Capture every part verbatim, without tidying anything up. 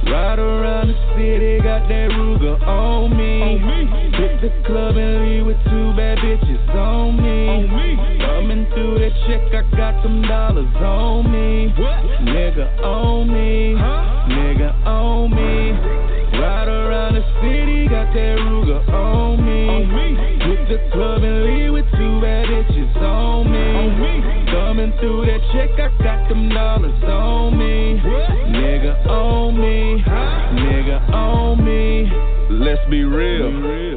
Ride around the city, got that Ruger on me. Hit the club and leave with two bad bitches on me. Coming through that check, I got some dollars on me. Nigga on me, nigga on me. Ride around the city, got that Ruger on me. Hit the club and leave with two bad bitches on me. Coming through that check, I got them dollars on me. Nigga on me, nigga on me. Let's be real,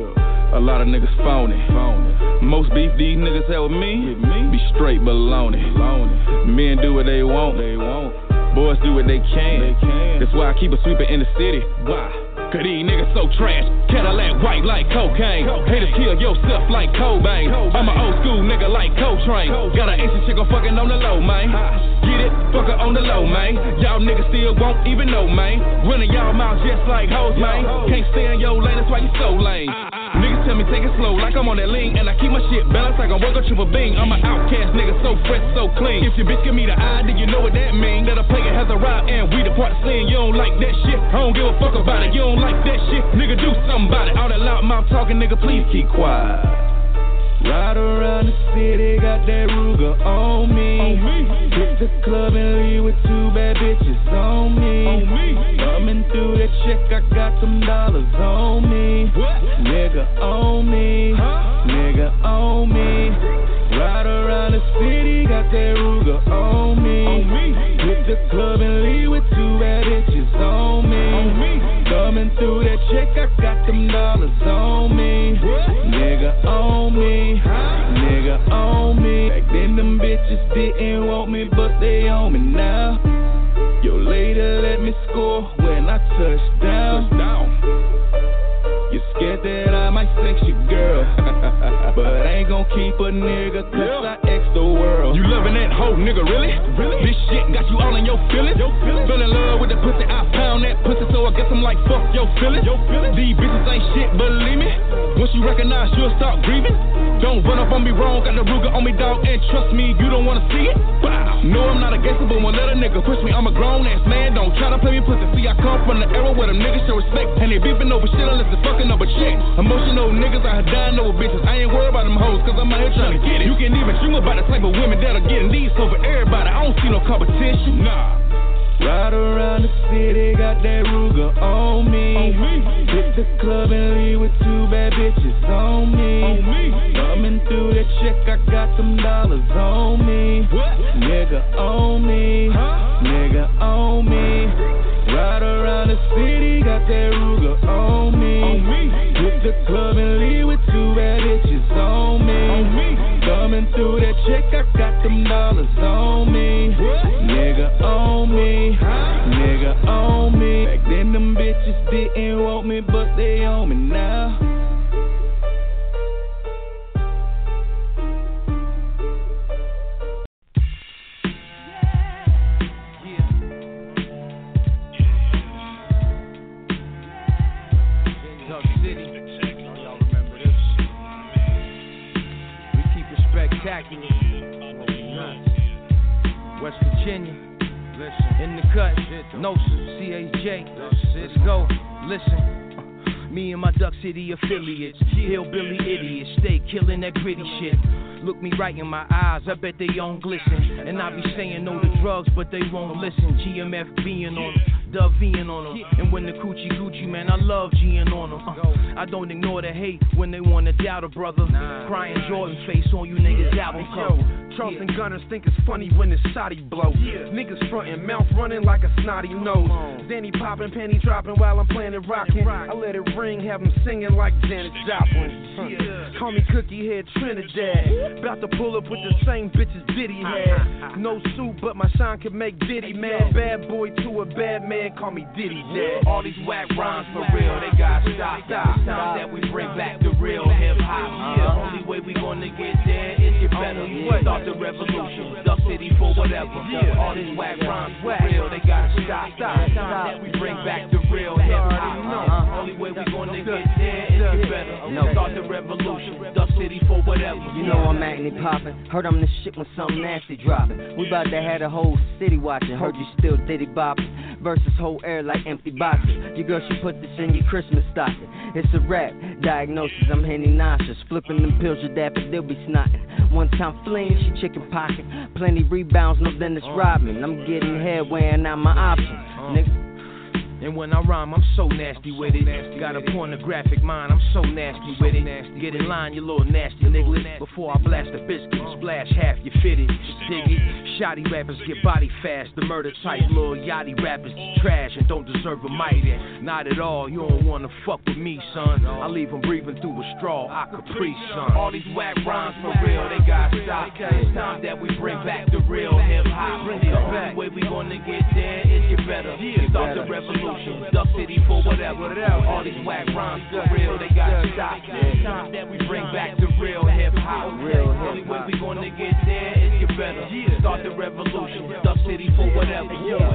a lot of niggas phony. Most beef these niggas have with me, be straight baloney. Men do what they want, boys do what they can. That's why I keep a sweeper in the city. Why? Cause these niggas so trash. Cadillac white like cocaine. Haters kill yourself like Cobain. I'm an old school nigga like Coltrane. Got an Asian chick on fucking on the low, man. Get it? Fuck her on the low, man. Y'all niggas still won't even know, man. Running y'all mouths just like hoes, man. Can't stay in your lane, that's why you so lame. Niggas tell me take it slow like I'm on that lean. And I keep my shit balanced like I'm working triple beam. I'm an outcast nigga so fresh, so clean. If your bitch give me the eye, then you know what that mean. That a player has a ride and we depart sin. You don't like that shit, I don't give a fuck about it. You don't like that shit, nigga, do something about it. All that loud mouth talking, nigga, please keep quiet. Ride around the city, got that Ruger on me. Hit the club and leave with two bad bitches on me. Coming through that check, I got some dollars on me. Nigga on me, nigga on me. Ride around the city, got that Ruger on me. Hit the club and leave with two bad bitches on me. Coming through that check, I got them dollars on me. Nigga on me, nigga on me. Back then them bitches didn't want me, but they on me now. Your lady let me score when I touch down. You scared that I might sex your girl, but I ain't gon' keep a nigga cause I X the world. You loving that hoe, nigga, really? Really? This shit got you all in your feelings? Fell in love with the pussy, I pound that pussy, so I guess I'm like, fuck your feelings. These bitches ain't shit, believe me. Once you recognize, you'll start grieving. Don't run up on me wrong, got the Ruger on me, dog, and trust me, you don't wanna see it. Bow. No, I'm not a gangster, but won't let a nigga push me. I'm a grown ass man, don't try to play me pussy. See, I come from the era where them niggas show respect, and they beefing over shit unless it's fucking up a check. Emotional niggas out here dying over bitches. I ain't worried about them hoes, cause I'm out here trying to get it. You can't even dream about the type of women that'll get in these over everybody. I don't see no competition. Nah. Ride around the city, got that Ruger on me. Hit the club and leave with two bad bitches on me. Coming through that check, I got them dollars on me. Nigga on me, nigga on me. Ride around the city, got that Ruger on me. Hit the club and leave with two bad bitches on me. Coming through that check, I got them dollars on me. Nigga on me, nigga on me. Back then them bitches didn't want me, but they on me now. West Virginia, listen, in the cut, no C H J, let's go, listen. Me and my Duck City affiliates, hillbilly idiots, stay killing that gritty shit. Look me right in my eyes, I bet they don't glisten. And I be saying no to drugs, but they won't listen. G M F being on them, Dove V'ing on them. And when the coochie Gucci, man, I love G'ing on them. Uh, I don't ignore the hate when they wanna doubt a brother. Crying Jordan face on you niggas album cover. Charleston Gunners think it's funny when it's Saudi blow. Yeah. Niggas frontin', mouth running like a snotty nose. Danny poppin', penny dropping while I'm playing it rockin'. I let it ring, have them singing like Janis Joplin. Huh. Yeah. Call me Cookie Head Trinidad. About to pull up with the same bitches Diddy had. No suit, but my shine could make Diddy mad. Bad boy to a bad man, call me Diddy Dad. All these whack rhymes for real, they got stop. Stop. It's time that we bring back the real hip hop. Yeah, the only way we gonna get there is get better. Start the revolution, Duck City for whatever. All these whack rhymes for real, they got stop. Stop. It's time that we bring back the real hip hop. Only way we gonna get there is get better. Start the revolution, Duck City for whatever. You know I'm acting poppin'. Heard I'm the shit when something nasty droppin'. We bout to have the whole city watchin'. Heard you still diddy boppin'. Verses hold air like empty boxes. Your girl, she put this in your Christmas stocking. It's a rap. Diagnosis, I'm Henny nauseous. Flipping them pills, your daffodil be snotting. One time fling, she chicken pocket. Plenty rebounds, no Dennis Rodman. I'm getting head, weighing out my options. Nigga. And when I rhyme, I'm so nasty with it. Got a pornographic mind, I'm so nasty with it. Get in line, you little nasty nigga. Before I blast a biscuit, splash half you fitted. Dig it. Shoddy rappers get body fast. The murder type little yachty rappers trash and don't deserve a mic. Not at all, you don't wanna fuck with me, son. I leave them breathing through a straw, I caprice, son. All these whack rhymes for real, they got stopped. It's time that we bring back the real hip hop. The only way we gonna get there is get better. Start the revolution. Duck City for whatever. All these whack rhymes for real, they got stopped. It's time that we bring back the real hip hop. The only way we gonna get there is get better. Start the revolution. Duck City for whatever.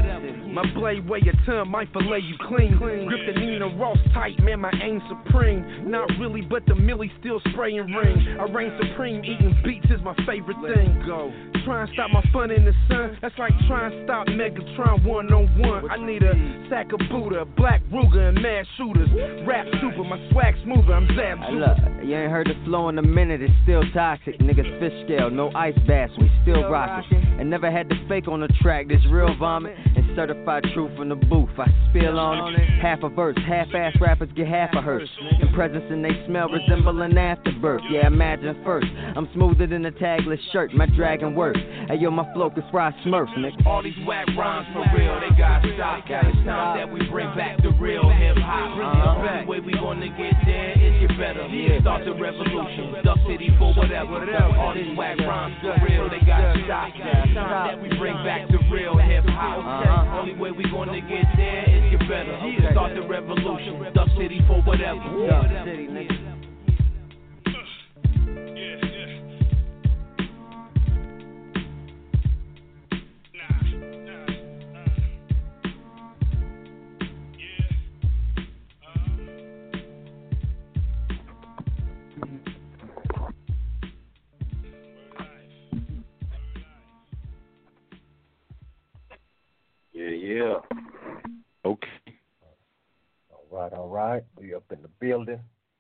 My blade weigh a ton, might fillet you clean. Grip the Nina Ross tight, man, my aim supreme. Not really, but the Millie still spraying ring. I reign supreme, eating beats is my favorite thing. Go. Try and stop my fun in the sun. That's like trying to stop Megatron one on one. I need a sack of Buddha, Black Ruger, and mad shooters. Rap super, my swag smoother, I'm Zab Hey, look, you ain't heard the flow in a minute, it's still toxic. Niggas fish scale, no ice baths, we still rockin'. And never had to fake on the track, this real vomit. And certified truth in the booth, I spill on it. Half a verse, half-ass rappers get half a hearse. And presence and they smell resembling afterbirth. Yeah, imagine first, I'm smoother than a tagless shirt, my dragon work. Hey yo, my flow can fry Smurf, nigga. All these whack rhymes for real, they got stopped. It's time that we bring back the real hip hop. The only way we gonna get there is get better. Start the revolution, Duck City for whatever. All these whack rhymes for real, they got stopped. It's time that we bring back the real hip hop. The only way we gonna get there is get better. Start the revolution, Duck City for whatever. Duck City, nigga. Yeah, yeah. Okay. All right, all right. We up in the building.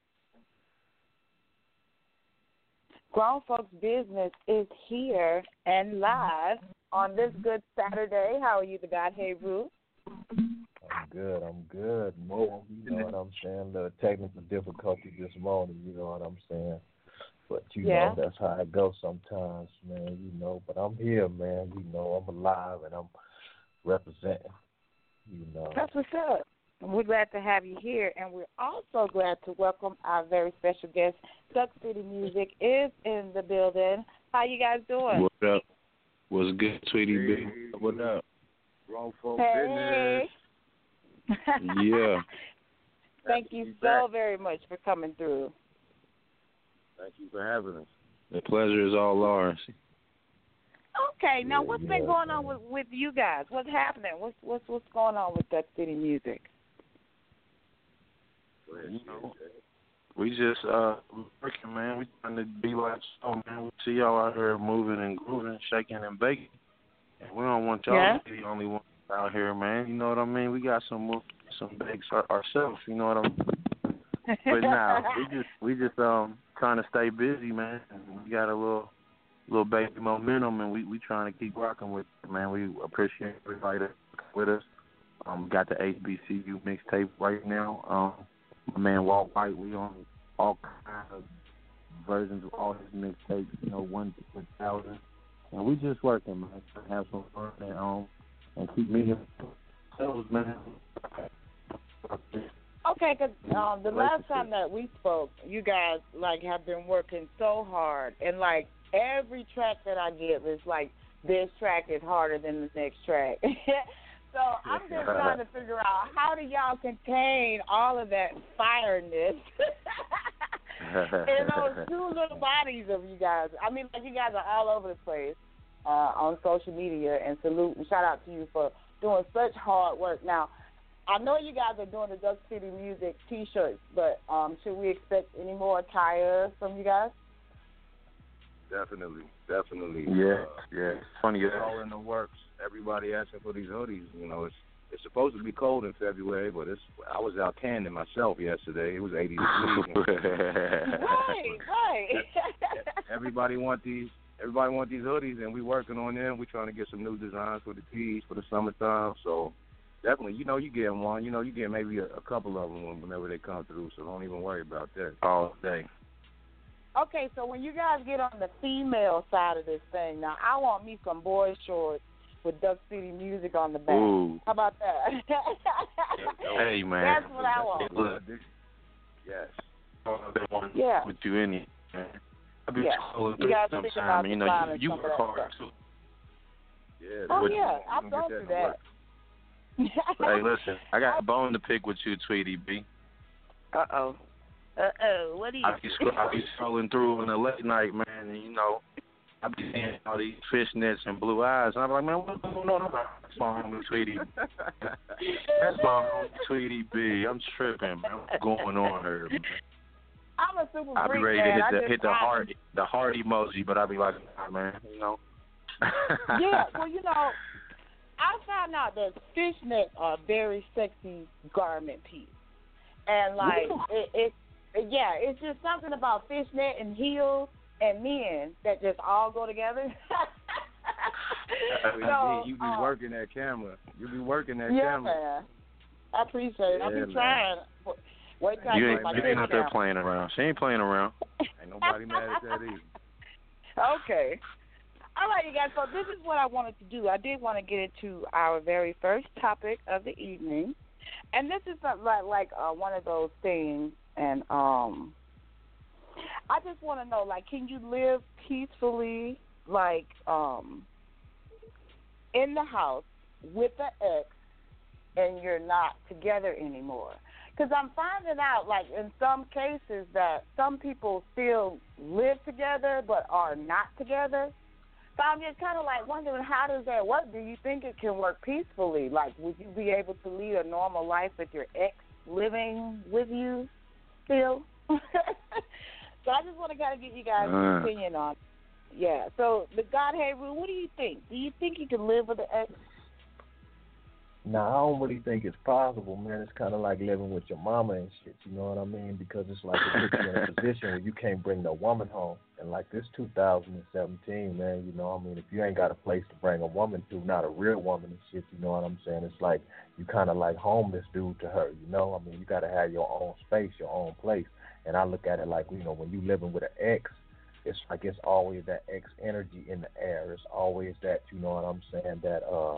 Grown Folks Business is here and live on this good Saturday. How are you, the God? Hey, Ruth? I'm good. I'm good. Mo, you know what I'm saying? The technical difficulty this morning, you know what I'm saying? But, you yeah. know, that's how it goes sometimes, man, you know. But I'm here, man. You know, I'm alive and I'm representing, you know. That's what's up. We're glad to have you here, and we're also glad to welcome our very special guest. Duck City Music is in the building. How you guys doing? What up? What's good, sweetie B? What up? Grown Folks Hey. Business. Yeah. Thank you so very much for coming through. Thank you for having us. The pleasure is all ours. Okay, now what's yeah, been going man. on with, with you guys? What's happening? What's what's what's going on with Duck City Music? You know, we just uh working, man. We trying to be like so, man. We see y'all out here moving and grooving, shaking and baking, and we don't want y'all Yeah. to be the only ones out here, man. You know what I mean? We got some move, some bakes our, ourselves. You know what I mean? But now nah, we just we just um trying to stay busy, man. We got a little. little baby momentum, and we we trying to keep rocking with it, man. We appreciate everybody that's with us. Um, got the H B C U mixtape right now. Um, my man Walt White, we on all kinds of versions of all his mixtapes, you know, one to one thousand. And we just working, man, trying to have some fun and um and keep meeting ourselves, man. Okay, because um, the last time that we spoke, you guys like have been working so hard, and like every track that I give is like this track is harder than the next track. So I'm just trying to figure out how do y'all contain all of that fireness in those two little bodies of you guys. I mean, like you guys are all over the place uh, on social media, and salute and shout out to you for doing such hard work. Now, I know you guys are doing the Duck City Music T-shirts, but um, should we expect any more attire from you guys? Definitely, definitely. Yeah, uh, yeah. It's funny. It's all in the works. Everybody asking for these hoodies. You know, it's it's supposed to be cold in February, but it's. I was out tanning myself yesterday. It was eighty degrees. right, right. Everybody want these. Everybody want these hoodies, and we working on them. We trying to get some new designs for the tees for the summertime. So definitely, you know, you get one. You know, you get maybe a, a couple of them whenever they come through. So don't even worry about that all day. Okay, so when you guys get on the female side of this thing, now I want me some boy shorts with Duck City Music on the back. Ooh. How about that? Hey, man. That's what I want. Look, Yes. Yeah. With you in it, man. I be Yeah. scrolling You through gotta think about sometimes. You know, design you, and you some of work that hard stuff. too. Yeah. Oh, what- yeah, you I've gonna gone get through to work. that. Hey, listen, I got a bone to pick with you, Tweety B. Uh-oh. Uh-oh. What do you I be, scro- I be scrolling through in the late night, man, and, you know, I be seeing all these fishnets and blue eyes, and I'm like, man, what's going on? That's my homie Tweety. That's my homie Tweety B. I'm tripping, man. What's going on here, man? I'm a super I be freak, ready man. to hit I the just hit the I- heart the heart emoji, but I be like, nah, man, you know. Yeah, well, you know, I found out that fishnets are a very sexy garment piece. And, like, it, it, it, yeah, it's just something about fishnet and heels and men that just all go together. I mean, so, you be uh, working that camera. You be working that yeah, camera. man. I appreciate it. Yeah, I've been man. trying. Wait till I You get ain't, my you kids ain't out there down. playing around. She ain't playing around. Ain't nobody mad at that either. Okay. All right, you guys. So this is what I wanted to do. I did want to get into our very first topic of the evening, and this is not like like uh, one of those things. And um, I just want to know, like, can you live peacefully, like, um, in the house with the ex, and you're not together anymore? Because I'm finding out, like, in some cases that some people still live together but are not together. So I'm just kind of, like, wondering, how does that work? Do you think it can work peacefully? Like, would you be able to lead a normal life with your ex living with you still? So I just want to kind of get you guys' Uh. opinion on it. Yeah, so the Godhead rule, what do you think? Do you think you can live with an ex? No, I don't really think it's possible, man. It's kind of like living with your mama and shit, you know what I mean? Because it's like it puts you in a position where you can't bring no woman home. And like this two thousand seventeen, man, you know what I mean? If you ain't got a place to bring a woman to, not a real woman and shit, you know what I'm saying? It's like you kind of like homeless dude to her, you know? I mean, you got to have your own space, your own place. And I look at it like, you know, when you living with an ex, it's like it's always that ex energy in the air. It's always that, you know what I'm saying, that uh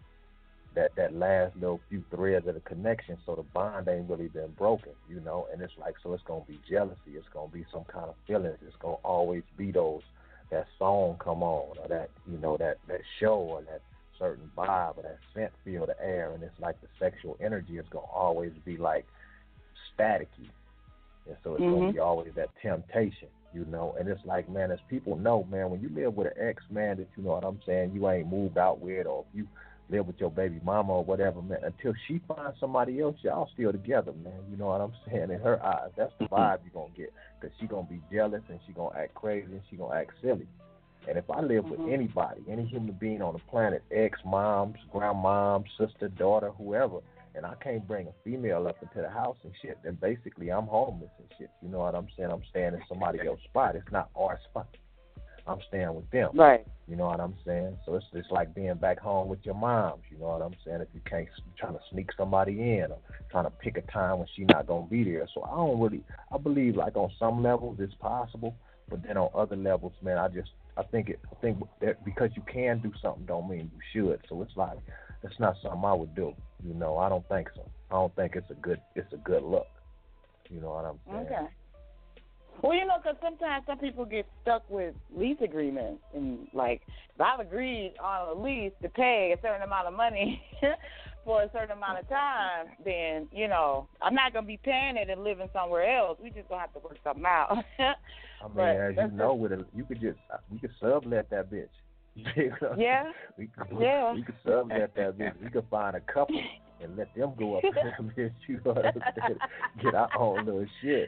that that last little few threads of the connection, so the bond ain't really been broken, you know. And it's like, so it's gonna be jealousy, it's gonna be some kind of feelings, it's gonna always be those, that song come on, or that, you know, that that show, or that certain vibe, or that scent fill the air. And it's like the sexual energy is gonna always be like staticky, and so it's Mm-hmm. gonna be always that temptation, you know. And it's like, man, as people know, man, when you live with an ex, man, that, you know what I'm saying, you ain't moved out with, or if you live with your baby mama or whatever, man, until she finds somebody else, y'all still together, man. You know what I'm saying? In her eyes, that's the vibe you're going to get, because she going to be jealous, and she going to act crazy, and she going to act silly. And if I live Mm-hmm. with anybody, any human being on the planet, ex, moms, grandmom, sister, daughter, whoever, and I can't bring a female up into the house and shit, then basically I'm homeless and shit. You know what I'm saying? I'm staying in somebody else's spot. It's not our spot. I'm staying with them. Right. You know what I'm saying? So it's it's like being back home with your moms. You know what I'm saying? If you can't, trying to sneak somebody in, or trying to pick a time when she's not gonna be there. So I don't really. I believe like on some levels it's possible, but then on other levels, man, I just I think it. I think that because you can do something don't mean you should. So it's like it's not something I would do. You know, I don't think so. I don't think it's a good it's a good look. You know what I'm saying? Okay. Well, you know, because sometimes some people get stuck with lease agreements, and like, if I've agreed on a lease to pay a certain amount of money for a certain amount of time, then, you know, I'm not going to be paying it and living somewhere else. We just going to have to work something out. I mean, But as you that's know, with a, you could just we could sublet that bitch. You know? Yeah. We could, Yeah. we could sublet that bitch. We could find a couple and let them go up there, bitch. You know what I'm saying? Get our own little shit.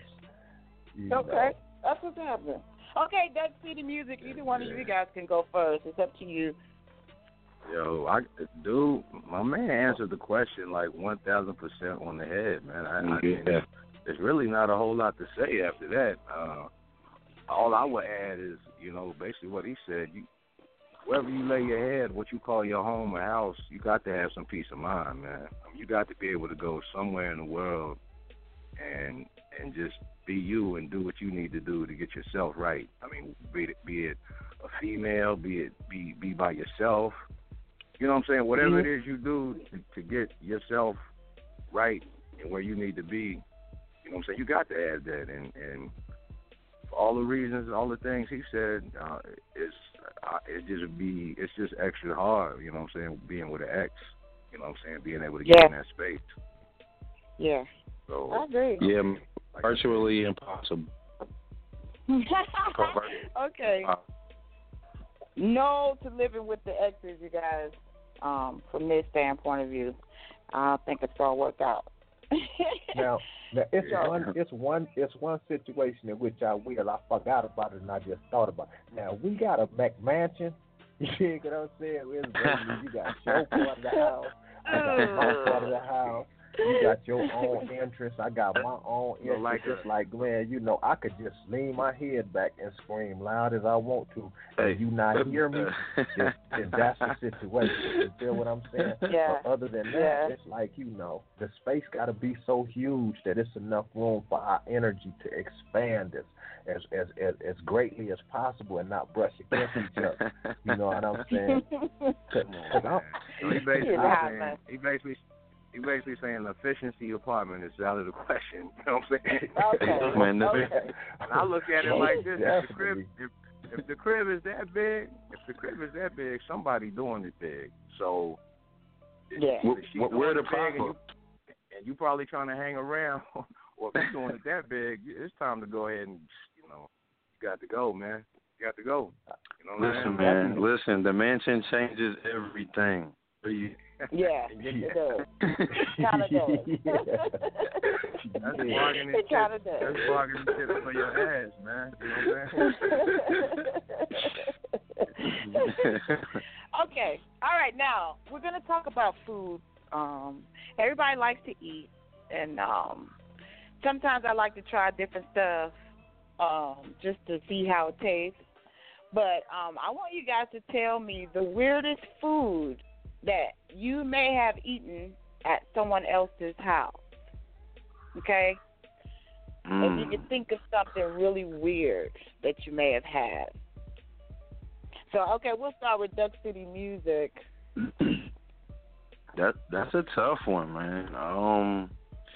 You Okay, know. that's what's happening. Okay, Duck City Music. Either one of you guys can go first. It's up to you. Yo, I, dude, my man answered the question like one thousand percent on the head, man. I, I mean, Yeah. there's really not a whole lot to say after that. Uh, all I would add is, you know, basically what he said. You, wherever you lay your head, what you call your home or house, you got to have some peace of mind, man. I mean, you got to be able to go somewhere in the world and and just be you and do what you need to do to get yourself right. I mean, be it, be it a female, be it be be by yourself. You know what I'm saying? Whatever Mm-hmm. it is you do to, to get yourself right and where you need to be, you know what I'm saying? You got to add that. And, and for all the reasons, all the things he said, uh, it's uh, it just be it's just extra hard. You know what I'm saying? Being with an ex, you know what I'm saying? Being able to get Yeah. in that space. Yeah. So I agree. Yeah, virtually impossible. Okay. No to living with the exes, you guys. Um, from this standpoint of view, I don't think it's gonna work out. Now, now it's Yeah. one, it's one, it's one situation in which I will. I forgot about it and I just thought about it. Now we got a McMansion. You dig what I'm saying? It's basically you got your part of the house. I got my part of the house. You got your own interest. I got my own interest. like It's a- like, man, you know, I could just lean my head back and scream loud as I want to, Hey. and you not hear me. If, if that's the situation, you feel what I'm saying? Yeah. But other than that, Yeah. it's like, you know, the space got to be so huge that it's enough room for our energy to expand as as as as, as greatly as possible and not brush against each other. You know what I'm saying? Cause, cause I'm, So he basically Yeah. saying, he basically he basically saying the efficiency apartment is out of the question. You know what I'm saying? Okay. Man, the- Okay. And I look at it like this: if the crib, Definitely. if, if the crib is that big, if the crib is that big, somebody doing it big. So, if, Yeah. if she's Where- where doing the it big and you, problem? and you probably trying to hang around, or if you're doing it that big, it's time to go ahead and, you know, you got to go, man. You got to go. You know what Listen, I'm man. Listen, the mansion changes everything. Yeah, it does. Kind of does. That's bargaining It shit. kind of does. That's bargaining shit for your ass, man. You know what I'm saying? Okay. All right. Now we're gonna talk about food. Um, everybody likes to eat, and um, sometimes I like to try different stuff um, just to see how it tastes. But um, I want you guys to tell me the weirdest food that you may have eaten at someone else's house. Okay? Mm. If you can think of something really weird that you may have had. So, okay, we'll start with Duck City Music. That that's a tough one, man. Um,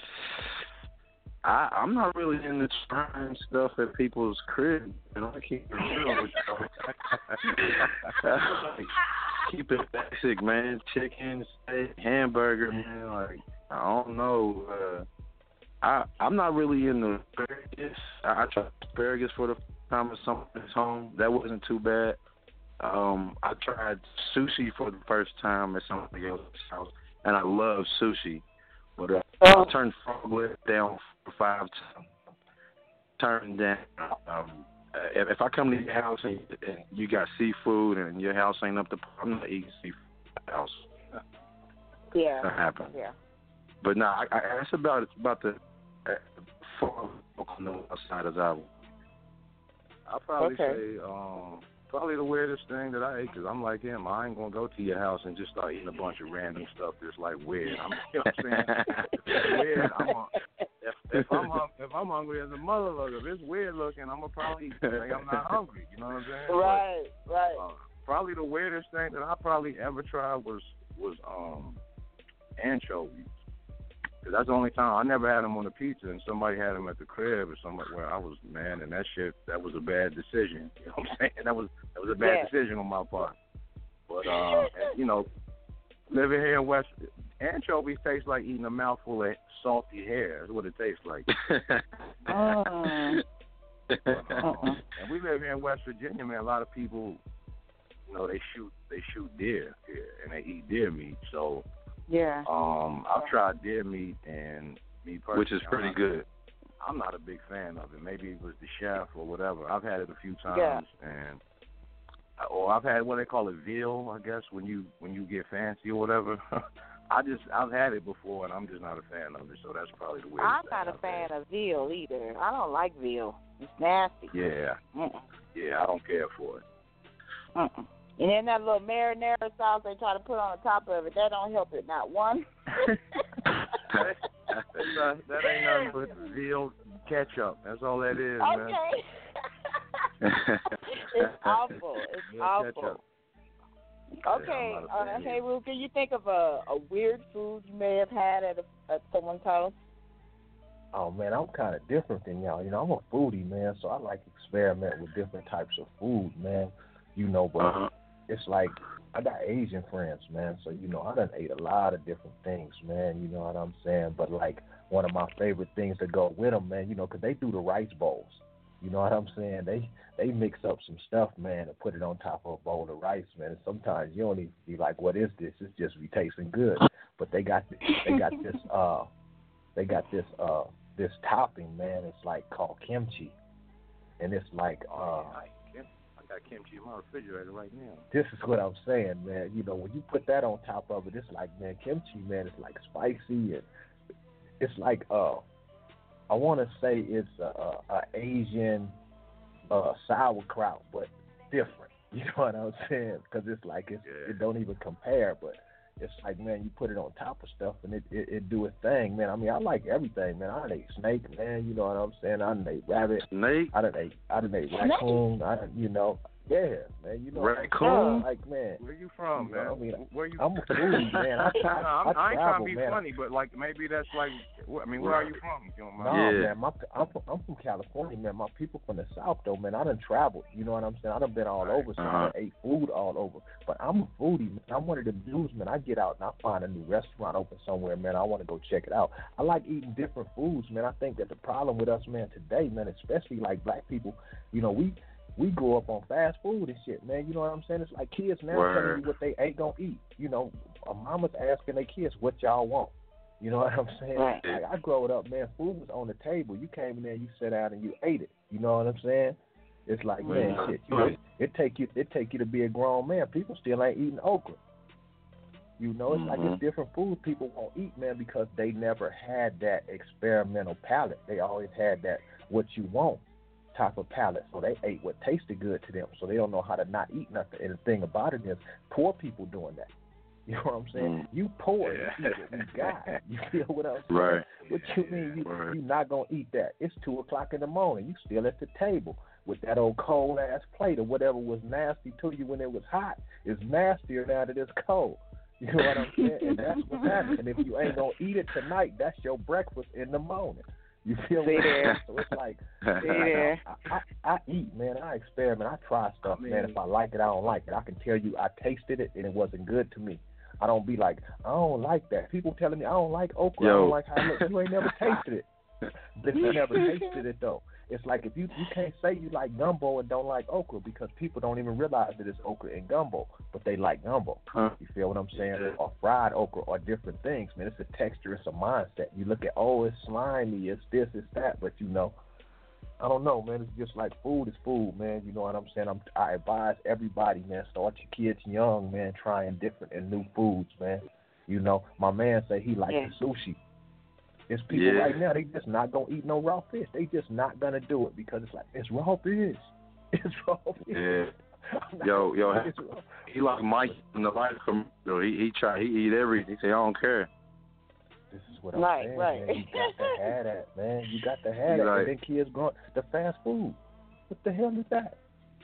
I I'm not really into trying stuff at people's crib. You know, I keep it real with y'all. Keep it basic, man. Chicken, steak, hamburger, man. Like I don't know. Uh, I I'm not really into asparagus. I, I tried asparagus for the first time at someone's home. That wasn't too bad. Um, I tried sushi for the first time at somebody else's house, and I love sushi. But uh, I turned frog leg down for five times. Turned down. Um, if, if I come to your house and, and you got seafood and your house ain't up to par, I'm not eating seafood at the house. Yeah. That happened. Yeah. But no, I, I, that's about about the uh, far on the outside as I. I'll probably Okay. say um, probably the weirdest thing that I ate, because I'm like him. I ain't going to go to your house and just start eating a bunch of random stuff that's like weird. I'm, you know what I'm saying? If it's weird. I'm a, if, if, I'm, hung- if I'm hungry as a motherfucker, if it's weird looking, I'm going to probably think I'm not hungry. You know what I'm saying? Right, right. But, uh, probably the weirdest thing that I probably ever tried was, was um, anchovies. Cause that's the only time I never had them on a pizza, and somebody had them at the crib or somewhere where I was, man, and that shit, that was a bad decision. You know what I'm saying? That was that was a bad Yeah. decision on my part. But uh, and, you know, living here in West, anchovies taste like eating a mouthful of salty hair. That's what it tastes like. Mm. um, and we live here in West Virginia, man. A lot of people, you know, they shoot they shoot deer here, and they eat deer meat. So. Yeah. Um, I've tried deer meat, and me personally, Which is pretty I'm not, good. I'm not a big fan of it. Maybe it was the chef or whatever. I've had it a few times, Yeah. and or I've had what they call it veal, I guess, when you when you get fancy or whatever. I just I've had it before, and I'm just not a fan of it. So that's probably the weirdest I'm thing not a I've fan had. of veal either. I don't like veal. It's nasty. Yeah, Mm-mm. yeah, I don't care for it. Mm-mm. And then that little marinara sauce they try to put on the top of it, that don't help it, not one. that, that, that ain't nothing but veal ketchup. That's all that is, okay. man. It's awful. It's Veal awful. ketchup. Okay. Yeah, I'm not a uh, fan hey, either. Ru, can you think of a, a weird food you may have had at, a, at someone's house? Oh man, I'm kind of different than y'all. You know, I'm a foodie, man, so I like to experiment with different types of food, man. You know, but Uh-huh. it's like I got Asian friends, man, so you know I done ate a lot of different things, man. You know what I'm saying? But like one of my favorite things to go with them, man, you know, 'cause they do the rice bowls. You know what I'm saying? They they mix up some stuff, man, and put it on top of a bowl of rice, man. And sometimes you don't even be like, "What is this?" It's just be tasting good. But they got they got this uh they got this uh this topping, man. It's like called kimchi, and it's like uh. I got kimchi in my refrigerator right now. This is what I'm saying, man. You know, when you put that on top of it, it's like, man, kimchi, man, it's like spicy and it's like, uh, I want to say it's a, a, a Asian uh, sauerkraut, but different. You know what I'm saying? Because it's like it's, Yeah. it don't even compare, but it's like, man, you put it on top of stuff and it, it, it do its thing, man. I mean, I like everything, man. I done ate snake, man. You know what I'm saying? I done ate rabbit. Snake? I done ate, I done ate raccoon. I done, you know, yeah, man. You know, Raccoon? like, man. Where you from, you man? know, I mean, Where you? I'm a foodie, man. I, I, no, I'm, I, I ain't travel, trying to be man. funny, but like maybe that's like, I mean, where are you from? If you don't No, mind? Yeah. man, my, I'm from, I'm from California, man. My people from the South, though, man. I done traveled. You know what I'm saying? I done been all Right. over, so I Uh-huh. done ate food all over. But I'm a foodie, man. I'm one of them dudes, man. I get out and I find a new restaurant open somewhere, man. I want to go check it out. I like eating different foods, man. I think that the problem with us, man, today, man, especially like black people, you know, we we grow up on fast food and shit, man. You know what I'm saying? It's like kids now Word. telling you what they ain't gonna eat. You know, a mama's asking their kids what y'all want. You know what I'm saying? Right. Like I growing up, man, food was on the table. You came in there, you sat down, and you ate it. You know what I'm saying? It's like, man, Mhm. shit. You know, it take you, it take you to be a grown man. People still ain't eating okra. You know, it's like Mhm. it's different foods people won't eat, man, because they never had that experimental palate. They always had that what you want type of palate. So they ate what tasted good to them. So they don't know how to not eat nothing. And the thing about it is, poor people doing that. You know what I'm saying? Mm. You poor, Yeah. you eat what we got. You feel what I'm saying? Right. What you mean? You Right. you not gonna eat that? It's two o'clock in the morning. You still at the table with that old cold ass plate or whatever was nasty to you when it was hot. It's nastier now that it's cold. You know what I'm saying? And that's what's happening. And if you ain't gonna eat it tonight, that's your breakfast in the morning. You feel See what I'm saying? there. So it's like, See there. I, I, I eat, man. I experiment. I try stuff, I mean- man. If I like it, I don't like it. I can tell you I tasted it and it wasn't good to me. I don't be like, I don't like that. People telling me I don't like okra. I Yo. don't like how it looks. You ain't never tasted it. But you never tasted it, though. It's like if you you can't say you like gumbo and don't like okra because people don't even realize that it's okra in gumbo, but they like gumbo. Huh. You feel what I'm saying? Yeah. Or fried okra or different things, man. It's a texture, it's a mindset. You look at, oh, it's slimy, it's this, it's that, but you know, I don't know, man. It's just like food is food, man. You know what I'm saying? I'm, I advise everybody, man, start your kids young, man, trying different and new foods, man. You know, my man say he likes Yeah. the sushi. There's people Yeah. right now, they just not going to eat no raw fish. They just not going to do it because it's like, it's raw fish. It's raw fish. Yeah. I'm not- Yo, yo, it's raw. he like Mike in the life commercial. He he try he eat everything. He say I don't care. This is what I'm Right, saying, right. man. You got to have that, man. You got to have You that. right. And then kids growing, the fast food. What the hell is that?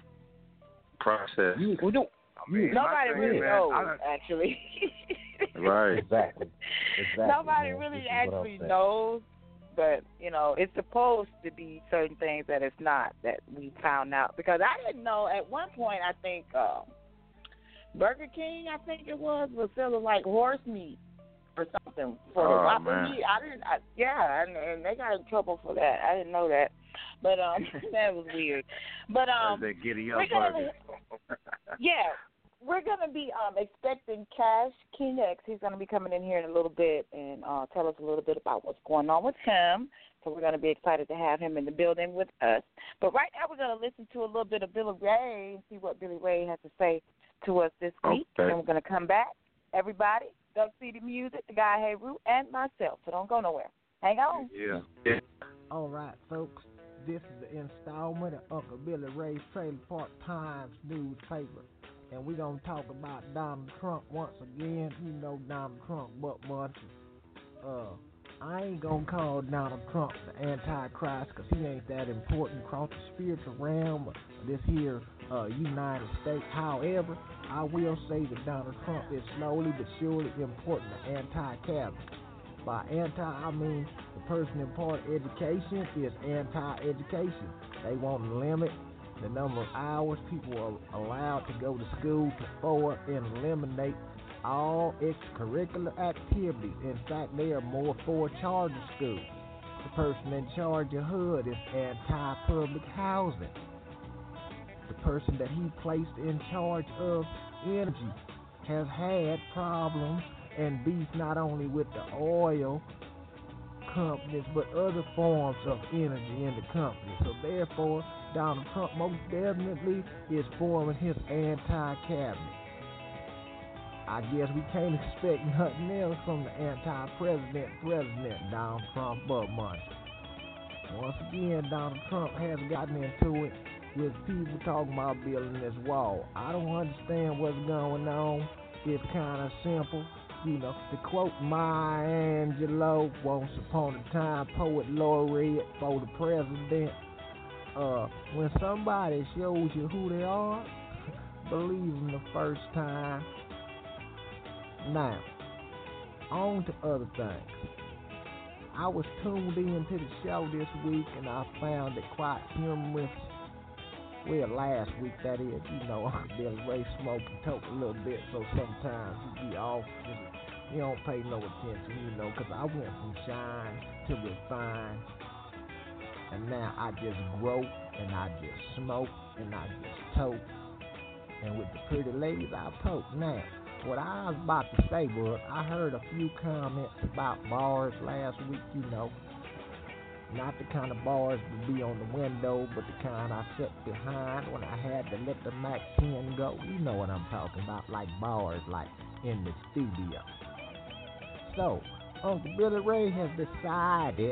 Process. You, I mean, my Nobody thing, really man, knows, I done- actually. Right. Exactly. Exactly. Nobody man. really This is what I'm actually saying. knows, but you know, it's supposed to be certain things that it's not that we found out. Because I didn't know at one point. I think um, Burger King, I think it was, was selling like horse meat or something for the Oh, Whopper man. meat. I didn't. I, yeah, and, and they got in trouble for that. I didn't know that, but um, that was weird. But um, That's that giddy up we're gonna- burger. yeah. we're going to be um, expecting Cash Kinex. He's going to be coming in here in a little bit and uh, tell us a little bit about what's going on with him. So we're going to be excited to have him in the building with us. But right now we're going to listen to a little bit of Billy Ray and see what Billy Ray has to say to us this week. Okay. And we're going to come back. Everybody, Duck City Music, the guy Heru, and myself. So don't go nowhere. Hang on. Yeah. yeah. All right, folks. This is the installment of Uncle Billy Ray's Trailer Park Times newspaper. And we're going to talk about Donald Trump once again. You know Donald Trump, but much. Uh, I ain't going to call Donald Trump the Antichrist because he ain't that important across the spiritual realm of this here uh, United States. However, I will say that Donald Trump is slowly but surely important to anti-cabinet. By anti, I mean the person in part of education is anti-education. They want to limit the number of hours people are allowed to go to school to four and eliminate all extracurricular activities. In fact, they are more for charter schools. The person in charge of H U D is anti-public housing. The person that he placed in charge of energy has had problems and beef not only with the oil companies but other forms of energy in the company. So therefore, Donald Trump most definitely is forming his anti-cabinet. I guess we can't expect nothing else from the anti-president president Donald Trump but money. Once again, Donald Trump has gotten into it with people talking about building this wall. I don't understand what's going on. It's kind of simple. You know, to quote Maya Angelou, once upon a time poet laureate for the president, uh, when somebody shows you who they are, believe them the first time. Now, on to other things. I was tuned in to the show this week and I found it quite humorous. Well, last week, that is, you know, Billy Ray smoke and toke a little bit, so sometimes you be off, you don't pay no attention, you know, because I went from shine to refine, and now I just grow, and I just smoke, and I just toke, and with the pretty ladies, I poke. Now, what I was about to say was, I heard a few comments about bars last week, you know, not the kind of bars to be on the window, but the kind I sat behind when I had to let the Mac ten go. You know what I'm talking about, like bars, like in the studio. So, Uncle Billy Ray has decided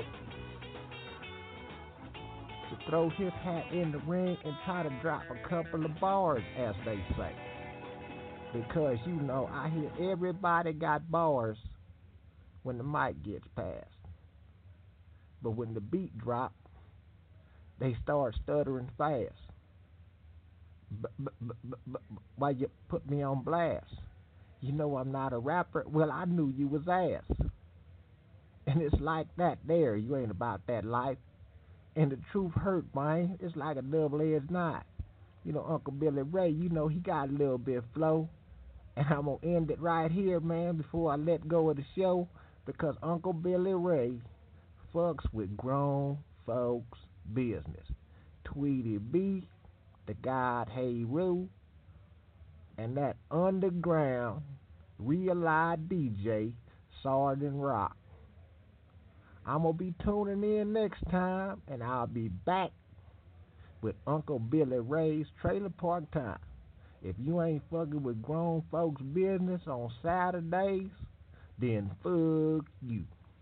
to throw his hat in the ring and try to drop a couple of bars, as they say. Because, you know, I hear everybody got bars when the mic gets passed. But when the beat drop, they start stuttering fast. B- b- b- b- b- why you put me on blast? You know I'm not a rapper. Well, I knew you was ass. And it's like that there. You ain't about that life. And the truth hurt, man. It's like a double-edged knife. You know, Uncle Billy Ray, you know, he got a little bit of flow. And I'm going to end it right here, man, before I let go of the show. Because Uncle Billy Ray fucks with grown folks' business. Tweety B, the God Heru, and that underground real live D J, Sergeant Rock. I'm going to be tuning in next time, and I'll be back with Uncle Billy Ray's Trailer Park Time. If you ain't fucking with grown folks' business on Saturdays, then fuck you.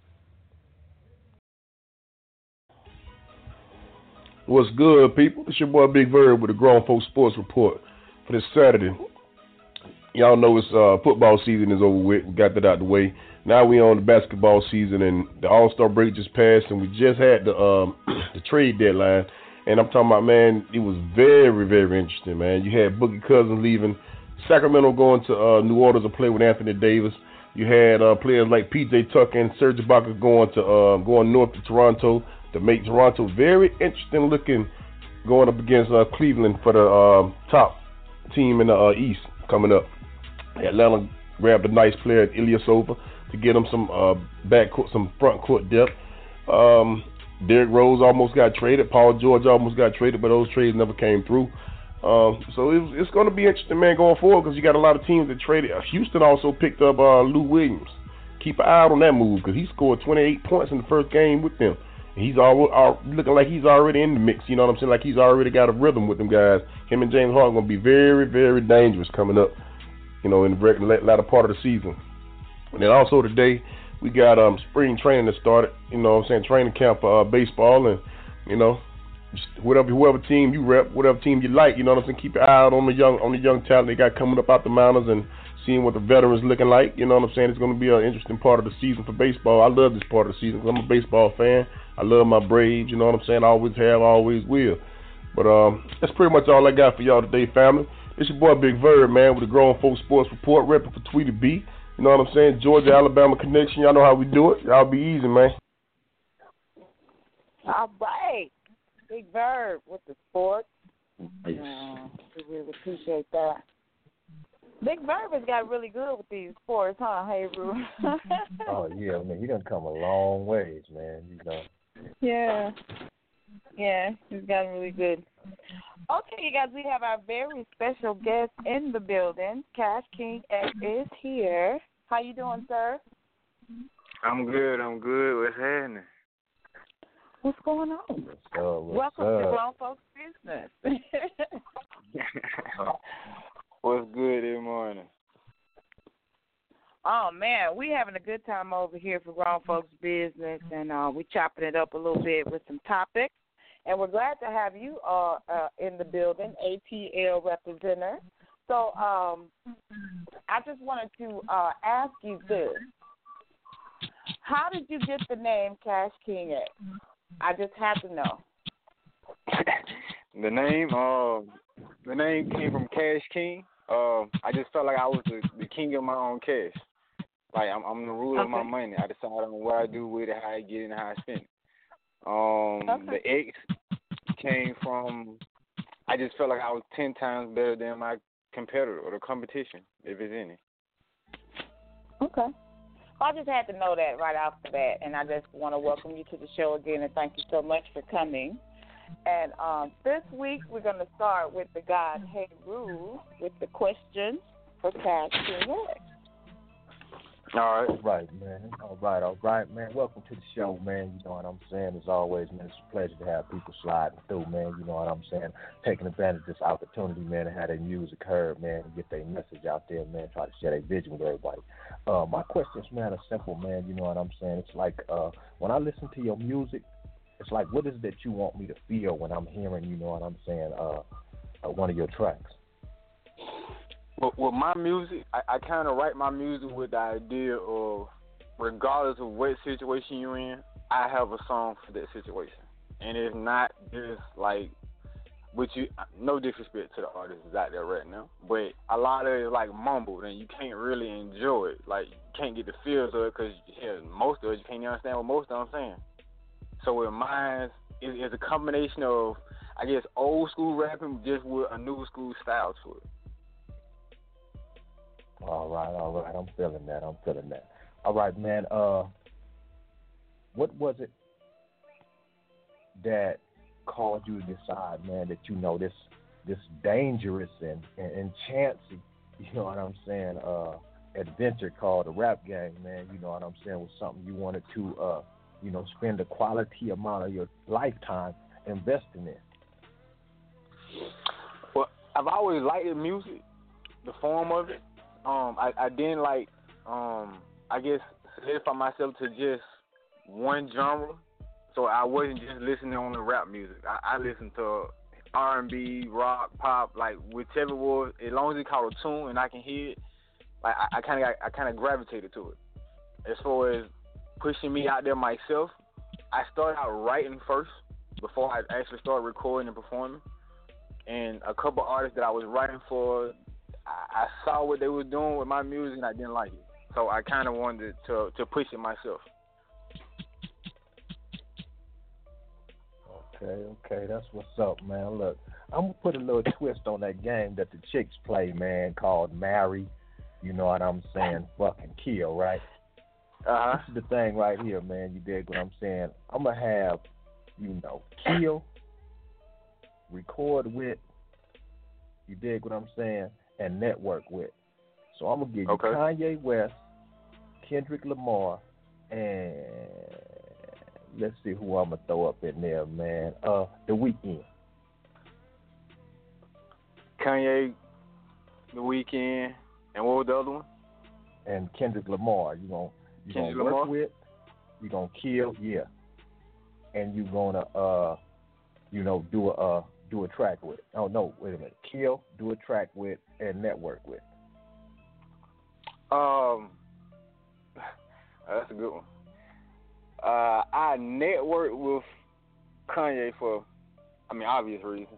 What's good, people? It's your boy Big Bird with the Grown Folks Sports Report for this Saturday. Y'all know it's uh, football season is over with. We got that out the way. Now we on the basketball season, and the All-Star break just passed, and we just had the um, the trade deadline. And I'm talking about, man, it was very, very interesting, man. You had Boogie Cousins leaving Sacramento, going to uh, New Orleans to play with Anthony Davis. You had uh, players like P J Tucker and Serge Ibaka going to uh, going north to Toronto to make Toronto very interesting looking, going up against uh, Cleveland for the uh, top team in the uh, East coming up. Atlanta grabbed a nice player, Ilyasova, to get him some uh, back court, some front court depth. Um, Derrick Rose almost got traded. Paul George almost got traded, but those trades never came through. Um, so it, it's going to be interesting, man, going forward because you got a lot of teams that traded. Uh, Houston also picked up uh, Lou Williams. Keep an eye out on that move because he scored twenty-eight points in the first game with them. And he's all, all looking like he's already in the mix. You know what I'm saying? Like he's already got a rhythm with them guys. Him and James Harden going to be very, very dangerous coming up, you know, in the latter part of the season. And then also today we got um, spring training that started. You know what I'm saying? Training camp for uh, baseball and, you know, whatever whoever team you rep, whatever team you like, you know what I'm saying? Keep your eye out on the young on the young talent they got coming up out the mountains and seeing what the veterans looking like. You know what I'm saying? It's going to be an interesting part of the season for baseball. I love this part of the season because I'm a baseball fan. I love my Braves. You know what I'm saying? I always have, always will. But um, that's pretty much all I got for y'all today, family. It's your boy Big Verb, man, with the Grown Folks Sports Report, repping for Tweety B. You know what I'm saying? Georgia, Alabama connection. Y'all know how we do it. Y'all be easy, man. All right. Big Verb with the sports. Nice. Uh, we really appreciate that. Big Verb has got really good with these sports, huh, hey, Ru? Oh, yeah, man. He done come a long ways, man. You know. Yeah. Yeah, he's gotten really good. Okay, you guys, we have our very special guest in the building. Cash King X is here. How you doing, sir? I'm good. I'm good. What's happening? What's going on? What's up, what's Welcome up? to Grown Folks Business. What's good this morning? Oh, man, we having a good time over here for Grown Folks Business, and uh, we chopping it up a little bit with some topics. And we're glad to have you uh, uh, in the building, A T L representative. So um, I just wanted to uh, ask you this. How did you get the name Cash King X? I just had to know. The name, uh, the name came from Cash King. Uh, I just felt like I was the, the king of my own cash. Like I'm, I'm the ruler okay. of my money. I decide on what I do with it, how I get it, and how I spend it. Um, okay. The X came from. I just felt like I was ten times better than my competitor or the competition, if it's any. Okay. Well, I just had to know that right off the bat, and I just want to welcome you to the show again, and thank you so much for coming. And um, this week we're going to start with the God Hey Ru with the questions for Cash King X. All right. All right, man. All right, all right, man. Welcome to the show, man. You know what I'm saying? As always, man, it's a pleasure to have people sliding through, man. You know what I'm saying? Taking advantage of this opportunity, man, to have their music heard, man, and get their message out there, man, try to share their vision with everybody. Uh, my questions, man, are simple, man. You know what I'm saying? It's like uh, when I listen to your music, it's like, what is it that you want me to feel when I'm hearing, you know what I'm saying, uh, uh, one of your tracks? Well, with my music, I, I kind of write my music with the idea of, regardless of what situation you're in, I have a song for that situation. And it's not just like, which you, no disrespect to the artists out there right now, but a lot of it is like mumbled and you can't really enjoy it. Like, you can't get the feels of it because yeah, most of it, you can't understand what most of them saying. So with mine, it, it's a combination of, I guess, old school rapping just with a new school style to it. All right, all right. I'm feeling that. I'm feeling that. All right, man. Uh, what was it that caused you to decide, man, that you know this this dangerous and, and, and chancy, you know what I'm saying, uh, adventure called the rap game, man, you know what I'm saying, was something you wanted to, uh, you know, spend a quality amount of your lifetime investing in? Well, I've always liked the music, the form of it. Um, I, I didn't like, um, I guess, solidify myself to just one genre. So I wasn't just listening on the rap music. I, I listened to R and B, rock, pop, like whichever it was. As long as it's called a tune and I can hear it, like I kind of I kind of gravitated to it. As far as pushing me out there myself, I started out writing first before I actually started recording and performing. And a couple artists that I was writing for, I, I saw what they were doing with my music and I didn't like it. So I kind of wanted to to push it myself. Okay, okay, that's what's up, man. Look, I'm going to put a little twist on that game that the chicks play, man, called Marry. You know what I'm saying? Fucking kill, right? Uh-huh. This is the thing right here, man. You dig what I'm saying? I'm going to have, you know, kill, record with, You dig what I'm saying? And network with. So I'm gonna give you Okay. Kanye West, Kendrick Lamar, and let's see who I'm gonna throw up in there, man. Uh, The Weeknd. Kanye, The Weeknd, and what was the other one? And Kendrick Lamar. You gonna you Kendrick gonna work Lamar? with. You gonna kill, yeah. And you gonna uh, you know, do a uh, do a track with. Oh no, wait a minute. Kill, do a track with, and network with. Um, that's a good one. Uh, I network with Kanye for, I mean, obvious reasons.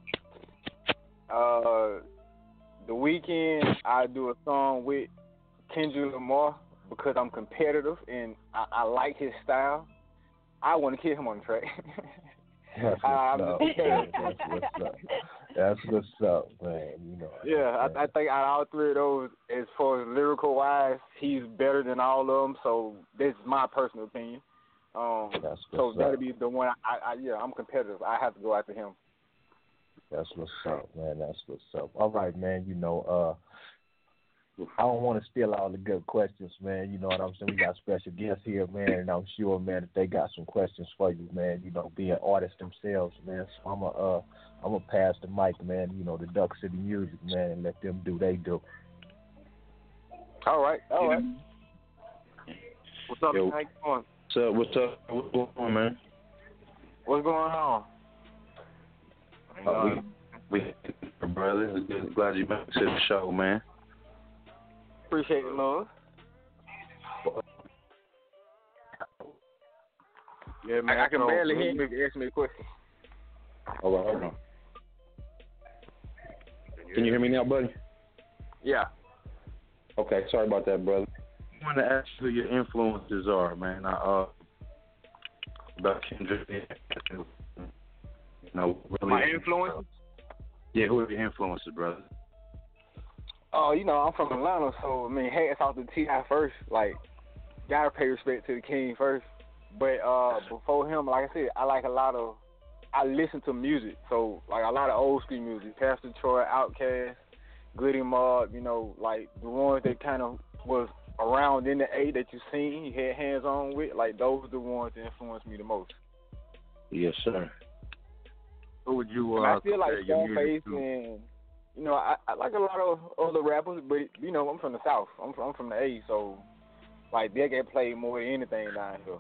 Uh, The Weeknd, I do a song with Kendrick Lamar because I'm competitive and I, I like his style. I want to kill him on the track. That's I'm what's up. just kidding. That's what's up. That's what's up, man. You know. Yeah, I, I think out of all three of those, as far as lyrical wise, he's better than all of them. So this is my personal opinion. Um, That's so what's that'll up. be the one. I, I yeah, I'm competitive. I have to go after him. That's what's up, man. That's what's up. All right, man. You know, uh, I don't want to steal all the good questions, man. You know what I'm saying? We got special guests here, man, and I'm sure, man, that they got some questions for you, man. You know, being artists themselves, man. So I'm a, uh, I'm gonna pass the mic, man. You know, the Duck City Music, man, and let them do they do. All right, all right. What's up, Yo. man? How you doing? What's up? What's up? What's going on, man? What's going on? Uh, we, we, brother, glad you back to the show, man. Appreciate it, love. Yeah, man. I, I can so, barely hear you if you ask me a question. Hold on, hold on. Can you hear me now, buddy? Yeah. Okay, sorry about that, brother. I want to ask who your influences are, man. I, uh, about Kendrick, you know, really. My influence? Yeah, who are your influences, brother? Oh, you know, I'm from Atlanta, so, I mean, hats off to T I first. Like, gotta pay respect to the king first. But uh, before him, like I said, I like a lot of, I listen to music. So, like, a lot of old school music. Pastor Troy, Outkast, Goody Mob, you know, like, the ones that kind of was around in the A that you seen, he had hands on with. Like, those are the ones that influenced me the most. Yes, sir. Who would you? And Uh, I feel like compare your music Scarface to? and, you know, I, I like a lot of other rappers, but, you know, I'm from the South. I'm from, I'm from the A, so, like, they get played more than anything down here.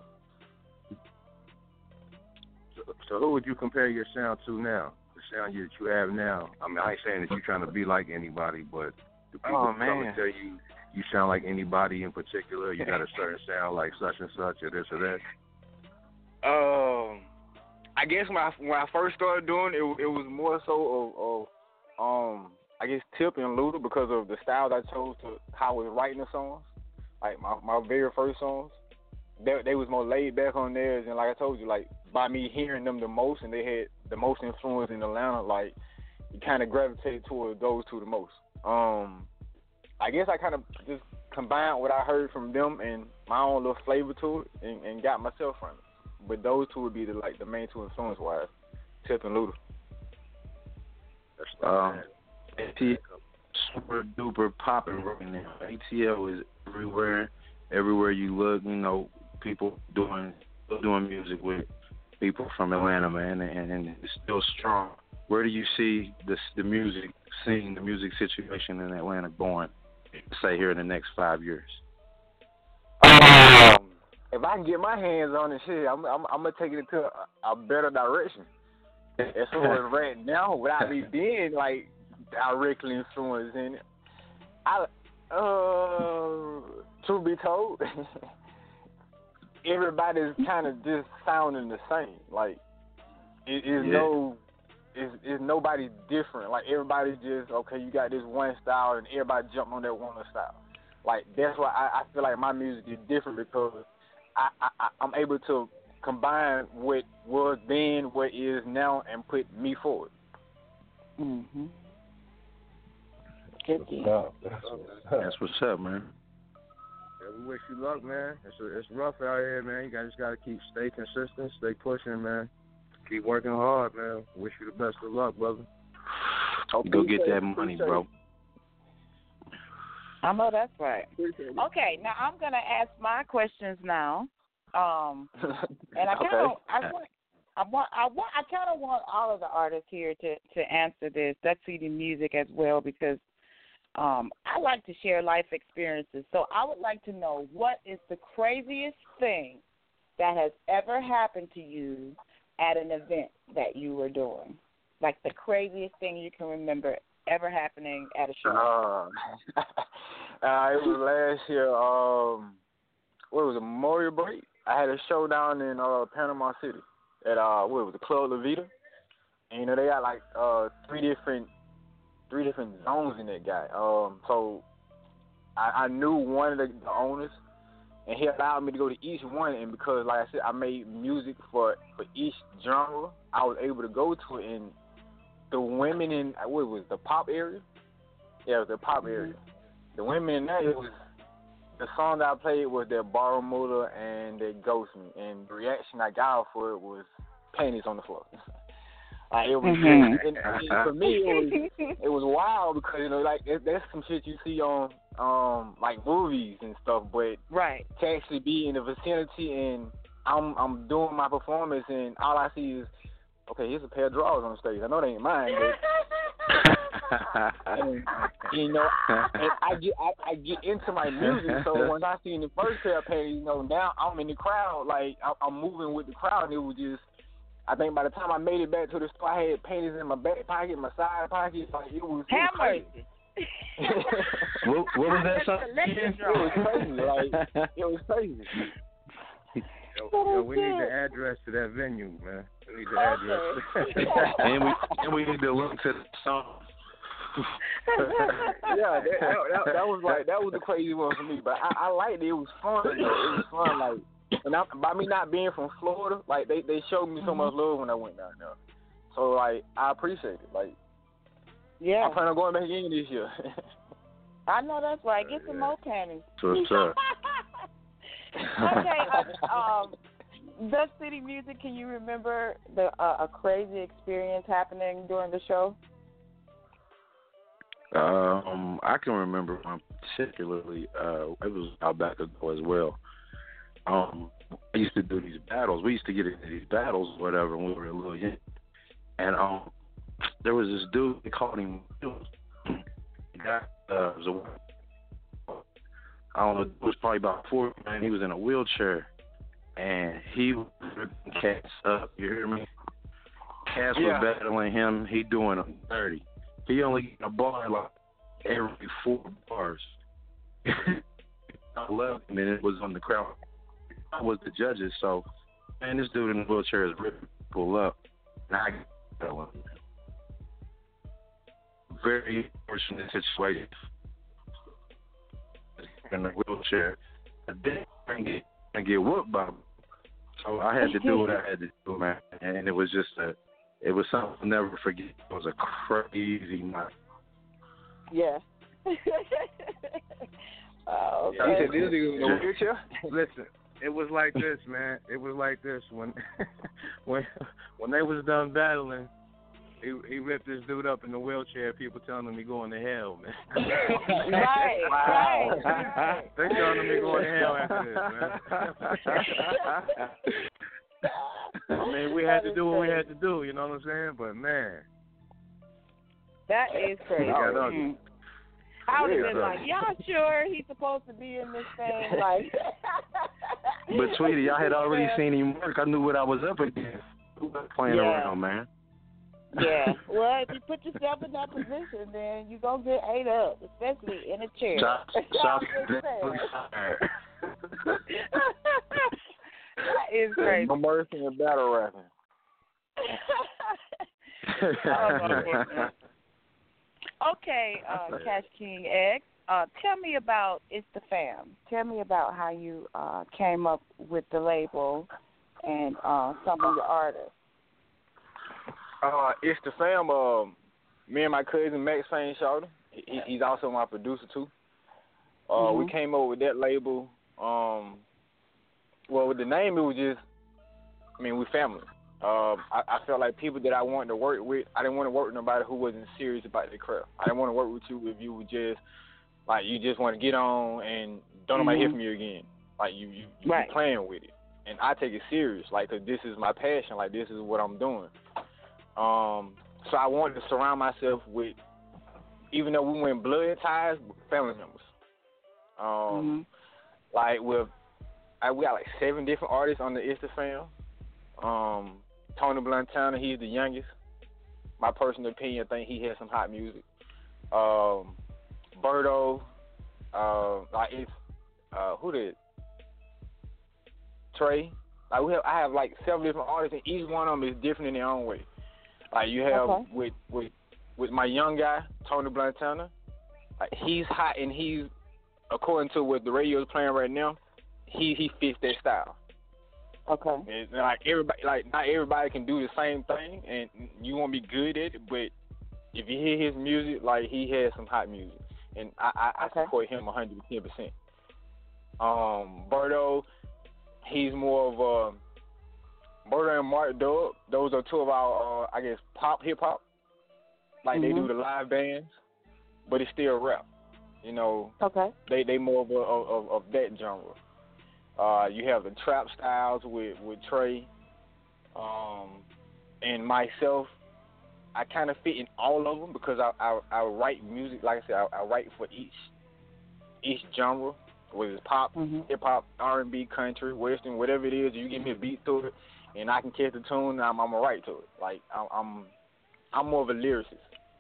So, so who would you compare your sound to now? The sound you, that you have now. I mean, I ain't saying that you're trying to be like anybody, but do people Oh, come man. and tell you you sound like anybody in particular? You got a certain sound like such and such, or this or that? Um, I guess when I when I first started doing it, it was more so of, of um, I guess Tip and Luda because of the style I chose to how I was writing the songs. Like my my very first songs, they they was more laid back on theirs, and like I told you, like by me hearing them the most, and they had the most influence in Atlanta, like you kind of gravitated towards those two the most. Um, I guess I kind of just combined what I heard from them and my own little flavor to it, and, and got myself from it. But those two would be the like the main two influence wise, Tip and Luda. Um, A T L super duper popping right now. A T L is everywhere. Everywhere you look, you know, people doing still doing music with people from Atlanta, man, and, and it's still strong. Where do you see this the music scene, the music situation in Atlanta going, say, here in the next five years? Um, if I can get my hands on it, shit, I'm I'm, I'm gonna take it into a, a better direction. As far as right now, without me being like directly influenced in it, I uh, truth be told, everybody's kind of just sounding the same. Like it is Yeah. no, is is nobody different. Like everybody just okay. You got this one style, and everybody jump on that one style. Like that's why I, I feel like my music is different because I, I I'm able to combine what was then, what is now, and put me forward. Mm-hmm. No, that's, That's what's up, man. Yeah, we wish you luck, man. It's a, it's rough out here, man. You guys just gotta keep stay consistent, stay pushing, man. Keep working hard, man. Wish you the best of luck, brother. Okay, go get that money, bro. I know that's right. Okay, now I'm gonna ask my questions now. Um, and I kind of, okay. I want, I want, I want, I kind of want all of the artists here to, to answer this. Duck City Music as well, because um, I like to share life experiences. So I would like to know, what is the craziest thing that has ever happened to you at an event that you were doing? Like the craziest thing you can remember ever happening at a show? Uh, uh, it was last year. Um, what was it, Memorial Break? I had a show down in uh, Panama City at uh, what was it, Club La Vida, and you know they got like uh, three different three different zones in that guy. Um, so I, I knew one of the, the owners, and he allowed me to go to each one. And because, like I said, I made music for for each genre, I was able to go to it. And the women in what was it, the pop area? Yeah, it was the pop mm-hmm. area. The women in that, it was. The song that I played was that Borrow Motor and that Ghost Me, and the reaction I got for it was panties on the floor. Like, it was, mm-hmm. and, and for me, it was it was wild because, you know, like it, that's some shit you see on um like movies and stuff, but right to actually be in the vicinity and I'm I'm doing my performance and all I see is, okay, here's a pair of drawers on the stage. I know they ain't mine, but. and, you know, and I get I, I get into my music, so when I seen the first pair of panties, you know, now I'm in the crowd, like I, I'm moving with the crowd, and it was just, I think by the time I made it back to the store, I had panties in my back pocket, my side pocket, like it was, it was crazy. what, what was that song? It was crazy, like it was crazy. Yo, yo, we need the address to that venue, man. We need the address. and we and we need to look to the song. yeah, that, that, that was like that was the crazy one for me. But I, I liked it. It was fun. Though. It was fun. Like, and I, by me not being from Florida, like they, they showed me so much love when I went down there. So like I appreciate it. Like, yeah, I plan on going back in this year. I know that's right. Get some yeah. more panties. What's up? Okay, uh, um, Duck City Music, can you remember the uh, a crazy experience happening during the show? Um, I can remember one particularly. Uh, it was out back ago as well. Um, I used to do these battles. We used to get into these battles, whatever, when we were a little young. And um, there was this dude. They called him. The guy uh, was a. I don't know, it was probably about forty, man. He was in a wheelchair, and he was ripping cats up. You hear me? Cats yeah. were battling him. He doing them dirty. He only got a bar like every four bars. I loved him, and it was on the crowd. I was the judges, so, man, this dude in the wheelchair is ripping people up. And I got one. Very fortunate situation. In the wheelchair, I didn't get and get whooped by him. So I had to do what I had to do, man. And it was just a, it was something I'll never forget. It was a crazy night. Yeah. Oh, you said this nigga in a wheelchair? Listen, it was like this, man. It was like this when, when, when they was done battling. He he ripped this dude up in the wheelchair. People telling him he going to hell, man. Right, right. They telling him he going to hell after this, man. I mean, we had to do what we had to do. You know what I'm saying? But man, that is crazy. Mm-hmm. I would have been like, y'all sure he's supposed to be in this thing? Like, but Tweety, I had already seen him work. I knew what I was up against. Playing yeah. around, man. Yeah. Well, if you put yourself in that position, then you're going to get ate up, especially in a chair. Stop. Stop. That is crazy. No mercy in battle rapping. Oh, okay, uh, Cash King X, uh, tell me about It's the Fam. Tell me about how you uh, came up with the label and uh, some of your artists. Uh, It's the Fam. Uh, me and my cousin Max Fane Shorter. He, he's also my producer too. Uh, mm-hmm. We came up with that label. Um, well, with the name, it was just, I mean, we family. Um, I, I felt like people that I wanted to work with, I didn't want to work with nobody who wasn't serious about their craft. I didn't want to work with you if you were just like you just want to get on and don't nobody mm-hmm. hear from you again. Like you, you, you right. playing with it, and I take it serious. Like, 'cause this is my passion. Like, this is what I'm doing. Um, so I wanted to surround myself with, even though we went blood ties, family members. Um, mm-hmm. like with, I, we got like seven different artists on the Insta fam. Um, Tony Blantana, he's the youngest. My personal opinion, I think he has some hot music. Um, Birdo, uh, like it's, uh, who did? Trey. Like we have, I have like several different artists, and each one of them is different in their own way. Like you have okay. with with with my young guy, Tony Blantana. Like he's hot, and he's, according to what the radio is playing right now, he he fits that style. Okay. And like everybody, like not everybody can do the same thing, and you won't be good at it. But if you hear his music, like he has some hot music, and I I, okay. I support him one hundred ten percent. Um, Birdo, he's more of a Birdo and Mark Dub. Those are two of our uh, I guess pop hip hop. Like mm-hmm. they do the live bands, but it's still rap. You know. Okay. They they more of a, of, of that genre. Uh, you have the trap styles with, with Trey, um, and myself. I kind of fit in all of them because I, I I write music. Like I said, I, I write for each each genre, whether it's pop, mm-hmm. hip hop, R and B, country, western, whatever it is. You give me a beat to it, and I can catch the tune. And I'm I'm gonna write to it. Like I'm I'm, I'm more of a lyricist.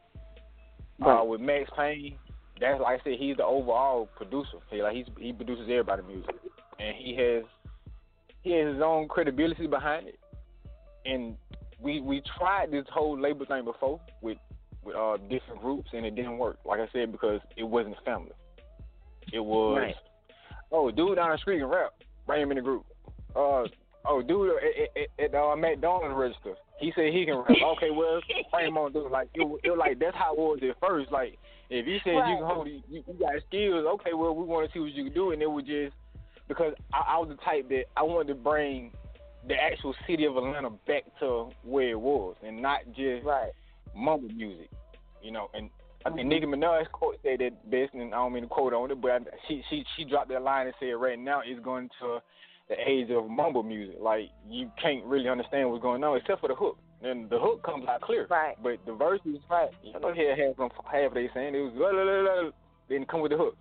Right. Uh, with Max Payne, that's like I said, he's the overall producer. He like he's he produces everybody's music. And he has he has his own credibility behind it. And we we tried this whole label thing before with with uh, different groups, and it didn't work. Like I said, because it wasn't family. It was right. oh, dude down the street can rap, bring him in the group. Uh oh, dude at, at, at uh, McDonald's register, he said he can rap. Okay, well, bring him on. Dude, like it, it was like that's how it was at first. Like if you said right. you can hold, you, you got skills. Okay, well, we want to see what you can do, and it was just. Because I, I was the type that I wanted to bring the actual city of Atlanta back to where it was, and not just right. mumble music, you know. And I think Nicki Minaj's quote said that best, and I don't mean to quote on it, but I, she she she dropped that line and said, "Right now it's going to the age of mumble music. Like you can't really understand what's going on except for the hook. And the hook comes out clear, right? But the verses, right? You know, here half of half they saying it was blah, blah, blah, blah, then come with the hook.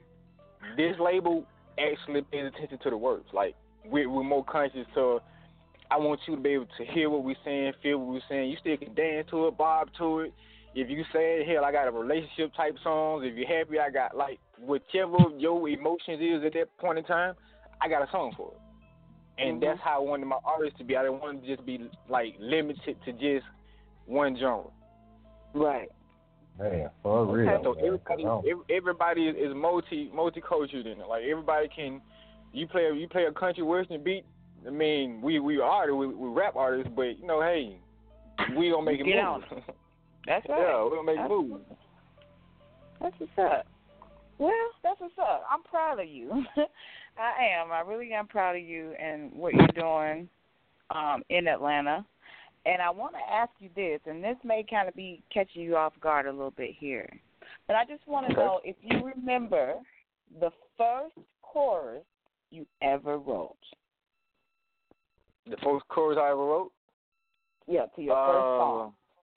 This label actually pays attention to the words. Like we're, we're more conscious to. I want you to be able to hear what we're saying, feel what we're saying. You still can dance to it, bob to it. If you say, hell, I got a relationship type songs. If you're happy, I got like whichever your emotions is at that point in time, I got a song for it. And mm-hmm. that's how I wanted my artists to be. I didn't want to just be like limited to just one genre. Right. Man, for real. Okay. So everybody, everybody is, is multi multicultural in it. Like everybody can, you play you play a country western beat. I mean, we we artists, we, we rap artists, but you know, hey, we gonna make it Get move. on. That's right. Yeah, we gonna make that's, it move. That's what's up. Well, that's what's up. I'm proud of you. I am. I really am proud of you and what you're doing um, in Atlanta. And I want to ask you this, and this may kind of be catching you off guard a little bit here, but I just want to okay. know if you remember the first chorus you ever wrote. The first chorus I ever wrote? Yeah, to your uh, first song.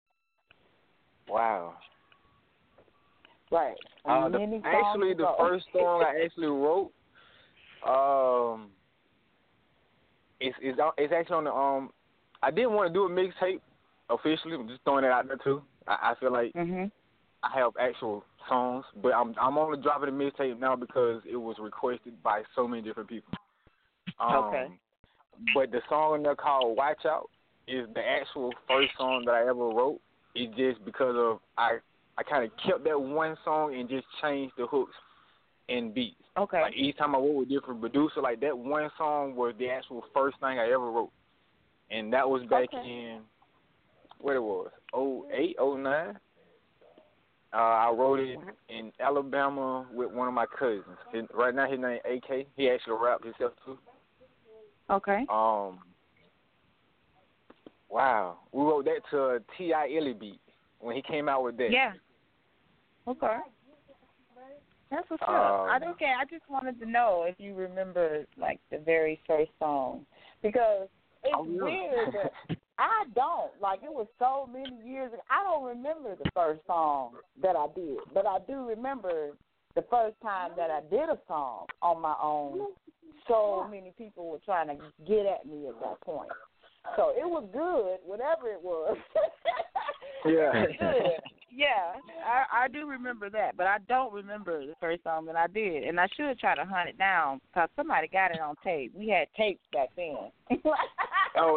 Wow. Right. Uh, the, actually, the first song I actually wrote, um, it's it's it's actually on the um. I didn't want to do a mixtape officially. I'm just throwing it out there too. I, I feel like mm-hmm. I have actual songs, but I'm I'm only dropping a mixtape now because it was requested by so many different people. Um, okay. But the song in there called "Watch Out" is the actual first song that I ever wrote. It's just because of I I kind of kept that one song and just changed the hooks and beats. Okay. Like each time I wrote with a different producer, like that one song was the actual first thing I ever wrote. And that was back okay. in, what it was, oh eight, oh nine. Uh, I wrote it in Alabama with one of my cousins. His, right now his name A K. He actually rapped himself too. Okay. Um. Wow. We wrote that to a T I Illy beat when he came out with that. Yeah. Okay. That's what's Um, up. I don't care. I just wanted to know if you remember, like, the very first song. Because it's Oh, yeah. weird that I don't. Like, it was so many years ago. I don't remember the first song that I did. But I do remember the first time that I did a song on my own. So many people were trying to get at me at that point. So it was good, whatever it was. Yeah. It was good. Yeah, I, I do remember that, but I don't remember the first song that I did, and I should try to hunt it down because somebody got it on tape. We had tapes back then. Oh,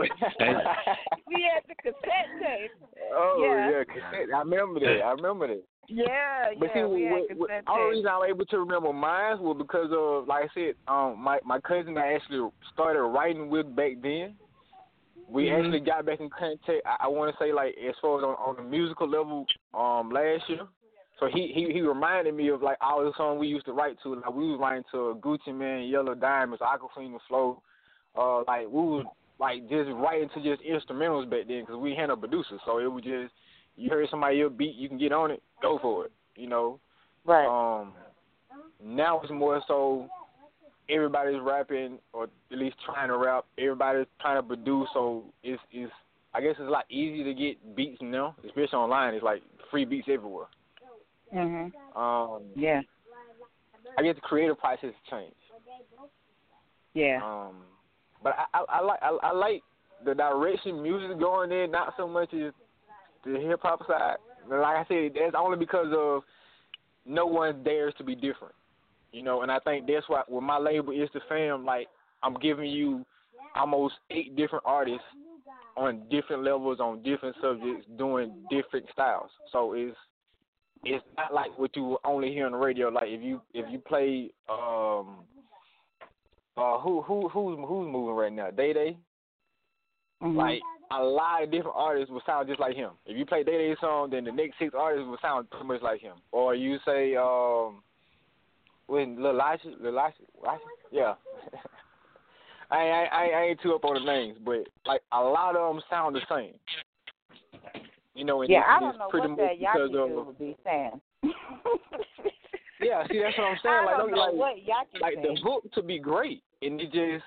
we had the cassette tape. Oh, Yeah. yeah, cassette. I remember that. I remember that. Yeah, But yeah, see, we had what, cassette what, tape. all the reason I was able to remember mine was because of, like I said, um, my my cousin I actually started writing with back then. We Mhm. actually got back in contact. I, I want to say, like, as far as on, on the musical level, um, last year. So he, he he reminded me of like all the songs we used to write to. Like we was writing to Gucci Mane, Yellow Diamonds, Aquafina Flow. Uh, like we was like just writing to just instrumentals back then because we had a producer. So it was just you heard somebody your beat, you can get on it, go for it. You know. Right. Um. Now it's more so everybody's rapping or at least trying to rap. Everybody's trying to produce. So it's it's I guess it's a lot easier to get beats now, especially online. It's like free beats everywhere. Mhm. Um, Yeah. I guess the creative process has changed. Yeah. Um, but I, I, I like I, I like the direction music is going in, not so much as the hip hop side. But like I said, that's only because of no one dares to be different. You know, and I think that's why with my label is the fam, like I'm giving you almost eight different artists on different levels, on different subjects, doing different styles. So it's it's not like what you only hear on the radio. Like if you if you play um uh who who who's who's moving right now? Day Day. Mhm. Like a lot of different artists will sound just like him. If you play Day Day's song, then the next six artists will sound pretty much like him. Or you say um when Lil Lashy, Lil Lashy, Lashy? Yeah. I, I I I ain't too up on the names, but like a lot of them sound the same. You know, and Yeah, it's, I don't it's know pretty what much that because Yaki dude of would be saying. yeah. See, that's what I'm saying. I like, don't know like, what Yaki like the saying. hook to be great, and it just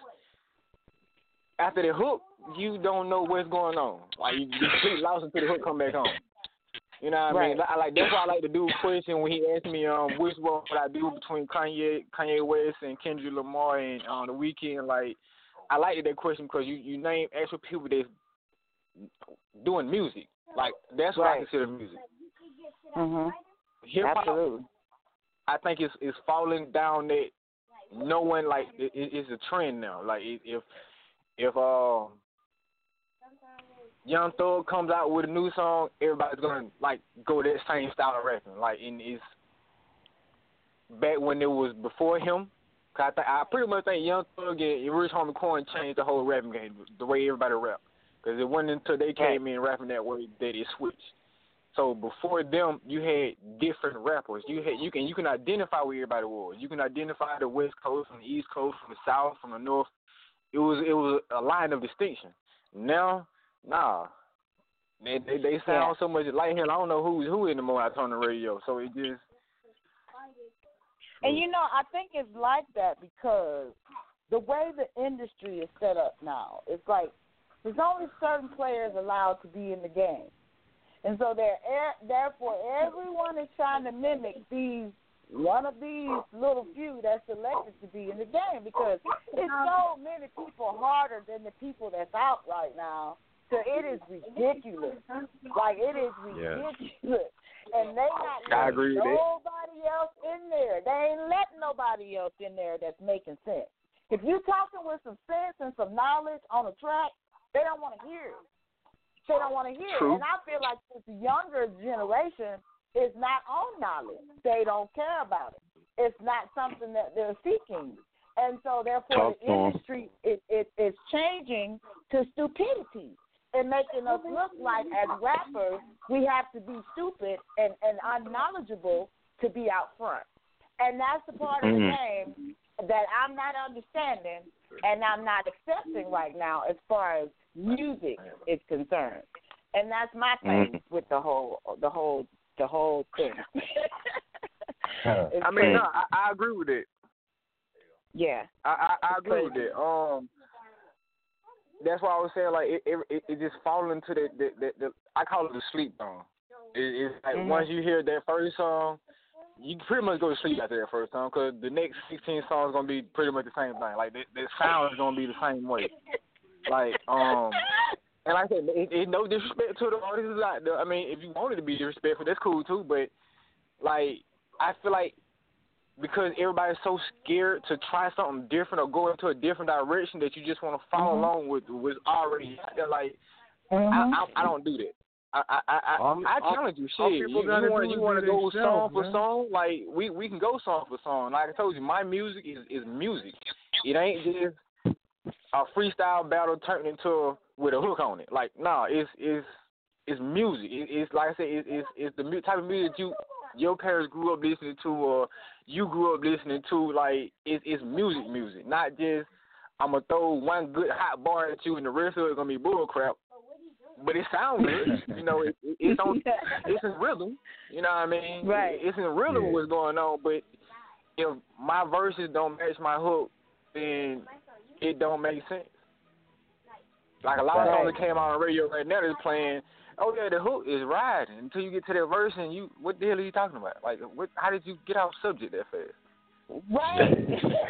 after the hook, you don't know what's going on. Like you, you complete lost until the hook come back on. You know what I Right. mean? I like that's why I like to do a question when he asked me um which one would I do between Kanye Kanye West and Kendrick Lamar and on um, the weekend. Like I liked that question because you you name actual people that's doing music. Like that's what I Right. consider music. Mhm. Hip hop, Absolutely. I think it's it's falling down that no one like it, it, it's a trend now. Like if if if um. Young Thug comes out with a new song, everybody's gonna like go that same style of rapping. Like, and it's back when it was before him. Cause I, th- I pretty much think Young Thug and Rich Homie Coin changed the whole rapping game, the way everybody rap. Cause it wasn't until they came in rapping that way that it switched. So before them, you had different rappers. You had you can you can identify where everybody was. You can identify the West Coast from the East Coast, from the South, from the North. It was it was a line of distinction. Now. Nah, they they, they sound Yeah. so much like him. I don't know who who in the more I turn the radio. So it just And you know, I think it's like that because the way the industry is set up now, it's like there's only certain players allowed to be in the game, and so they're therefore everyone is trying to mimic these one of these little few that's selected to be in the game because it's so many people harder than the people that's out right now. So it is ridiculous. Like, it is ridiculous. Yeah. And they not I letting agree with nobody else in there. They ain't letting nobody else in there that's making sense. If you talking with some sense and some knowledge on a track, they don't want to hear it. They don't want to hear True. it. And I feel like this younger generation is not on knowledge. They don't care about it. It's not something that they're seeking. And so, therefore, Talk the industry is it, it, changing to stupidity and making us look like, as rappers, we have to be stupid and, and unknowledgeable to be out front. And that's the part of the Mm. game that I'm not understanding and I'm not accepting right now as far as music is concerned. And that's my thing mm. with the whole, the whole, the whole thing. I mean, no, I, I agree with it. Yeah, I, I, I agree with it. Um, that's why I was saying like it, it, it just falls into the, the, the, the I call it the sleep song. It, it's like mm-hmm. once you hear that first song, you pretty much go to sleep after that first song because the next sixteen songs gonna be pretty much the same thing. Like the, the sound is gonna be the same way. Like um, and like I said, it, it no disrespect to the artists out there. I mean, if you wanted to be disrespectful, that's cool too. But like I feel like because everybody's so scared to try something different or go into a different direction that you just want to follow mm-hmm. along with what's already out there. Like mm-hmm. I, I, I don't do that. I I I, um, I challenge you. Shit, you, you want you want to go song for song? Like we, we can go song for song. Like I told you, my music is, is music. It ain't just a freestyle battle turned into with a hook on it. Like no, nah, it's it's it's music. It, it's like I said, it, it's it's the type of music you your parents grew up listening to or you grew up listening to. Like it, it's music, music, not just I'm gonna throw one good hot bar at you and the rest of it gonna be bull crap. But it sounds good, you know. It, it, it's on, it's in rhythm, you know what I mean? Right. It's in rhythm yeah. what's going on. But if my verses don't match my hook, then it don't make sense. Like a lot right. of songs that came out on the radio right now, they're playing. Oh yeah, the hook is riding until you get to that verse, and you, what the hell are you talking about? Like, what? How did you get off subject that fast? Right.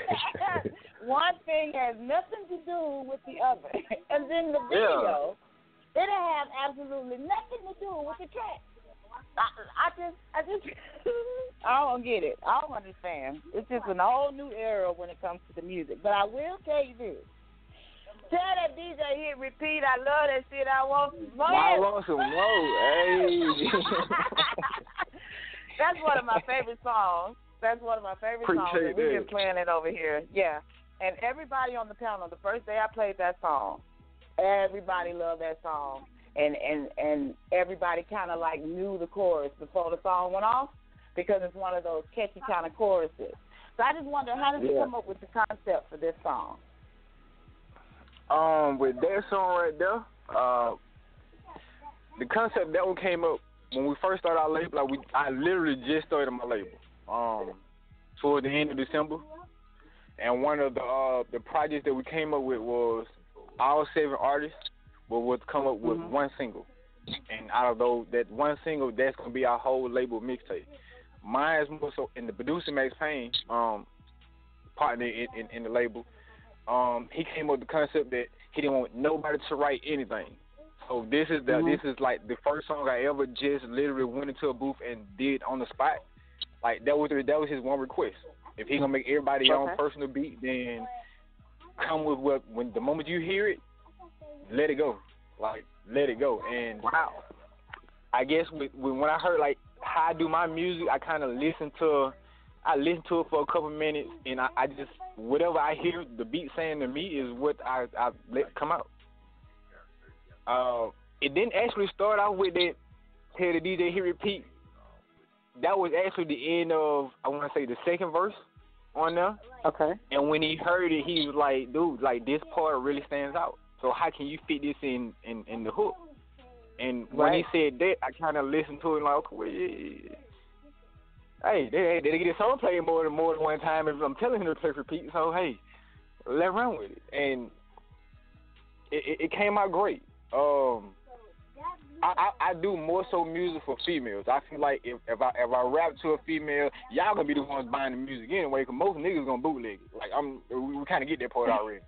One thing has nothing to do with the other, and then the video. Yeah. It have absolutely nothing to do with the track. I, I just, I just, I don't get it. I don't understand. It's just a whole new era when it comes to the music. But I will tell you this. Tell that D J hit repeat. I love that shit. I want some more. I want some more. Hey. That's one of my favorite songs. That's one of my favorite Appreciate songs. We've been playing it over here. Yeah. And everybody on the panel, the first day I played that song, everybody loved that song, and and, and everybody kind of like knew the chorus before the song went off because it's one of those catchy kind of choruses. So I just wonder, how did you yeah. come up with the concept for this song? Um, with that song right there, uh, the concept that one came up when we first started our label. Like we, I literally just started my label um, toward the end of December, and one of the uh, the projects that we came up with was all seven artists will would come up with mm-hmm. one single, and out of those, that one single, that's gonna be our whole label mixtape. Mine is more so, and the producer Max Payne, um, partner in, in, in the label, um, he came up with the concept that he didn't want nobody to write anything. So this is the mm-hmm. this is like the first song I ever just literally went into a booth and did on the spot. Like that was that was his one request. If he gonna make everybody okay. own personal beat, then come with what when the moment you hear it, let it go. Like let it go. And wow, I guess with, when I heard like how I do my music, I kind of listen to I listen to it for a couple minutes, and I, I just whatever I hear the beat saying to me is what I, I let come out. Uh, it didn't actually start out with that tell the D J he repeat. That was actually the end of I want to say the second verse on there. Okay. And when he heard it, he was like, dude, like this part really stands out. So how can you fit this in, in, in the hook? And when right. he said that, I kind of listened to it like, okay, well, yeah. Hey, they, they get his song played more than more than one time if I'm telling him to play repeat. So hey, let run with it. And it, it, it came out great. Um, I, I, I do more so music for females. I feel like if, if I if I rap to a female, y'all gonna be the ones buying the music anyway. Cause most niggas gonna bootleg it. Like I'm, we, we kind of get that part already.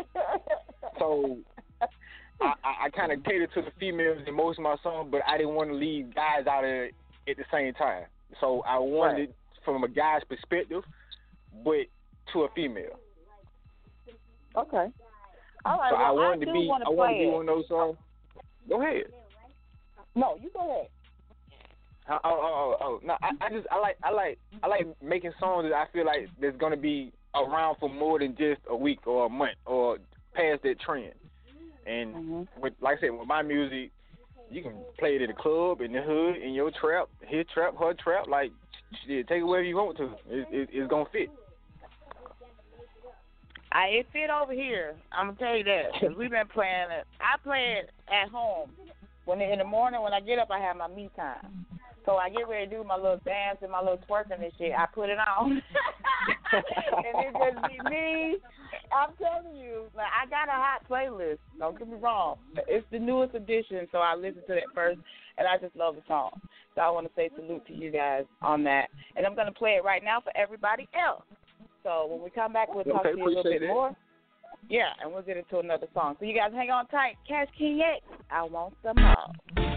So I, I, I kind of cater to the females in most of my songs, but I didn't want to leave guys out of it at the same time. So I wanted right. it from a guy's perspective, but to a female. Okay. All right. So well, I wanted I to be, I wanted to be one of those songs. Go ahead. No, you go ahead. Oh, oh, oh, oh. No, I, I just, I like, I like, I like making songs that I feel like that's gonna be around for more than just a week or a month or past that trend. And mm-hmm. with, like I said, with my music, you can play it in the club, in the hood, in your trap, his trap, her trap. Like, shit, take it wherever you want to. It, it, it's gonna fit. I it fit over here. I'm gonna tell you that because we've been playing it. I play it at home. When in the morning when I get up, I have my me time. So I get ready to do my little dance and my little twerking and shit. I put it on, and it just be me. I'm telling you, like I got a hot playlist. Don't get me wrong. It's the newest edition, so I listen to it first, and I just love the song. So I want to say salute to you guys on that, and I'm gonna play it right now for everybody else. So when we come back, we'll talk okay, to you a little bit it. more. Yeah, and we'll get into another song. So you guys hang on tight. Cash King X, I want some more.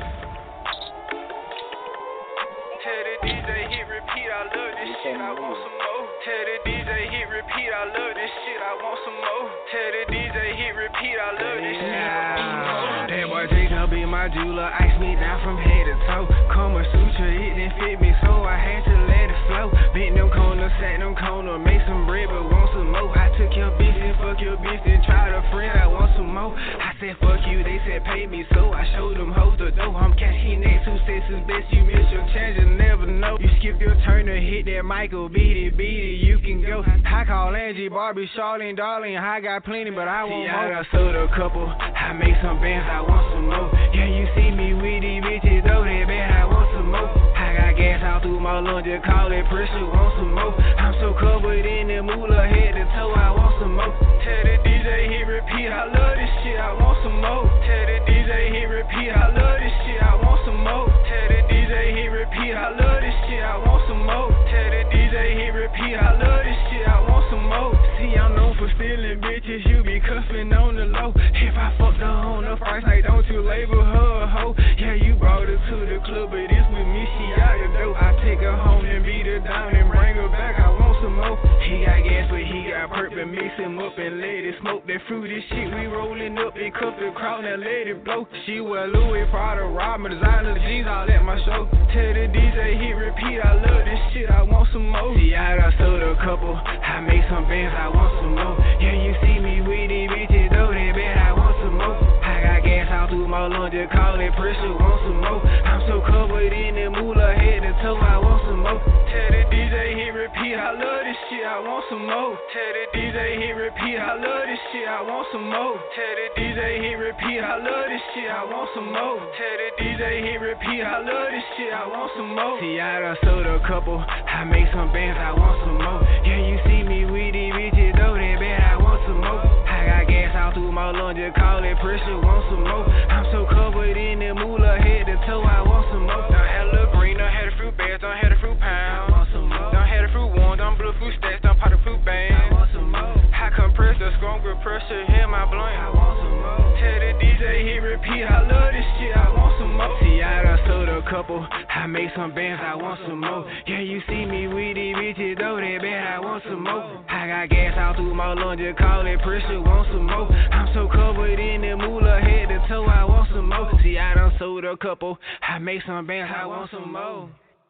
Tell the D J hit repeat, I love this shit, I want some more. Tell the D J hit repeat, I love this shit, I want some more. Tell the D J hit repeat, I love this shit, I want some more. That boy Jacob be my jeweler, ice me down from head to toe. Kama Sutra, it didn't fit me, so I had to let it flow. Bent them corners, sat them corners, made some bread, but want some more. I took your bitch and fuck your bitch and tried a friend, I want some more. I said fuck you, they said pay me, so I showed them hoes the dough. I'm cashing next, who says it's best, you miss your chance, you never know. You skip your turn to hit that Michael, beat it, beat it, you can go. I call Angie, Barbie, Charlene, darling, I got plenty, but I want more. I done sold a couple, I made some bands, I want some more. Yeah, you see me with these bitches, though, they bad, I want some more. I got gas all through my lungs, just call it pressure, want some more. I'm so covered in the moolah, head to toe, I want some more. Tell the D J hit repeat, I love this shit, I want some more. Tell the D J hit repeat, I love this shit, I want some more. Tell the D J hit repeat, I love this shit, I want some more. Tell the D J hit repeat, I love this shit, I want some more. See, I'm known for stealing bitches, you be cuffing on the low. If I fucked her on the first night, don't you label her a hoe. Yeah, you brought her to the club, but it's with me, she out the door. I take her home and beat her down and bring her back, I want some more. He got gas, but he got perp, and mix him up and let it smoke. That fruity shit, we rolling up, it cup the crowd, now let it blow. She wear Louis, Prada, Robin, designer jeans, all at my show. Tell the D J hit repeat, I love this shit, I want some more. See, I done sold a couple, I made some bands, I want some more. Yeah, you see me with these bitches, though, they bad, I want some more. I got gas all through my lungs, just call it pressure, want some more. I'm so covered in the moolah, head to toe, I want some more. Tell the D J hit repeat, I love this shit, I want some more. Tell the D J hit repeat, I love this shit, I want some more. Tell the D J hit repeat, I love this shit, I want some more. Tell the D J hit repeat, I love this shit, I want some more. See, I done sold a couple, I made some bands, I want some more. Yeah, you see me with these bitches, though, they bad, I want some more. I got gas all through my lungs, just call it pressure, want some more. I'm so covered in the moolah, head to toe, I want some more. Done had a little green, done had a fruit bags, done had a fruit pound. I want some more. Done had a fruit one, done blew fruit stacks, done pot a fruit band. I want some more. I compress the strong grip pressure, hear my blunt. I want some more. Tell the D J hit repeat, I love this shit, I want some more. See, I done sold a couple, I made some bands, I want some more. Yeah, you see me with these bitches, though, they bad, I want some more. I got gas all through my lungs, just call it pressure, want some more. I'm so covered in the moolah, head to toe, I want some more. See, I done sold a couple, I made some bands, I want some more.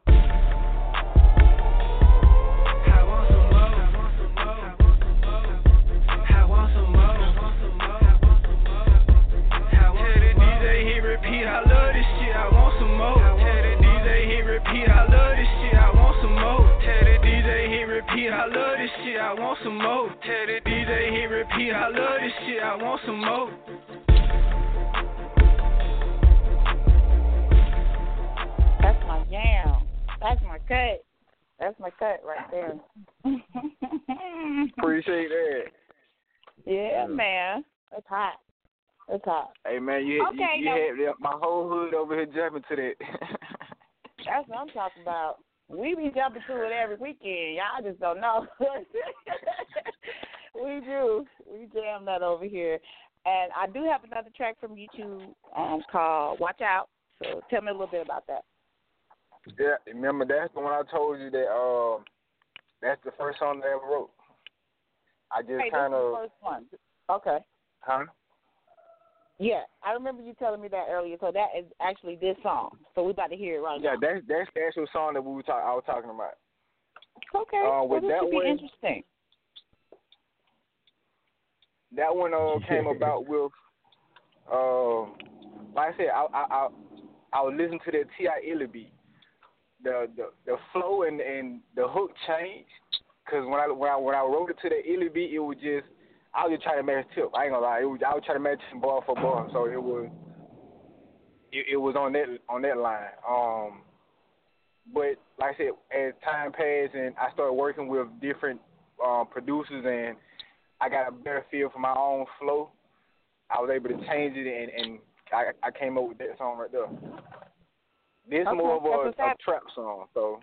Repeat, I love this shit, I want some more. Tell the D J hit repeat, I love this shit, I want some more. Tell the D J hit repeat, I love this shit, I want some more. Tell the D J hit repeat, I love this shit, I want some more. That's my jam. That's my cut. That's my cut right there. Appreciate that. Yeah, man. It's hot. It's hot. Hey, man, you, okay, you, you had my whole hood over here jumping to that. That's what I'm talking about. We be jumping to it every weekend. Y'all just don't know. We do. We jam that over here. And I do have another track from YouTube um, called Watch Out. So tell me a little bit about that. Yeah, remember that's the one I told you that uh, that's the first song that I ever wrote. I just hey, kind of. The first one. Okay. Huh? Yeah, I remember you telling me that earlier. So that is actually this song. So we about to hear it right yeah, now. Yeah, that's that's the actual song that we were talk- I was talking about. Okay. Uh, well, with this that should be one, interesting. That one uh, came about with, uh, like I said, I I I, I was listening to that T I Illy beat. The, the the flow and, and the hook changed, cause when I when I when I wrote it to the Illy beat, it was just I was just trying to match tip. I ain't gonna lie. It was, I was trying to match bar for bar, so it was it, it was on that on that line. Um, but like I said, as time passed and I started working with different um, producers and I got a better feel for my own flow, I was able to change it and, and I, I came up with that song right there. This okay, more of a, a trap song, so.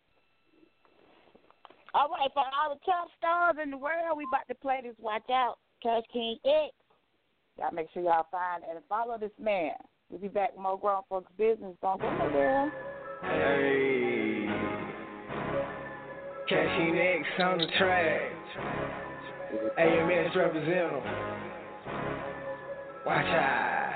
All right, for all the top stars in the world, we about to play this. Watch out, Cash King X. Y'all make sure y'all find and follow this man. We'll be back with more Grown Folks Business. Don't go nowhere. Hey, Cash King X on the track. A M S representative. Watch out.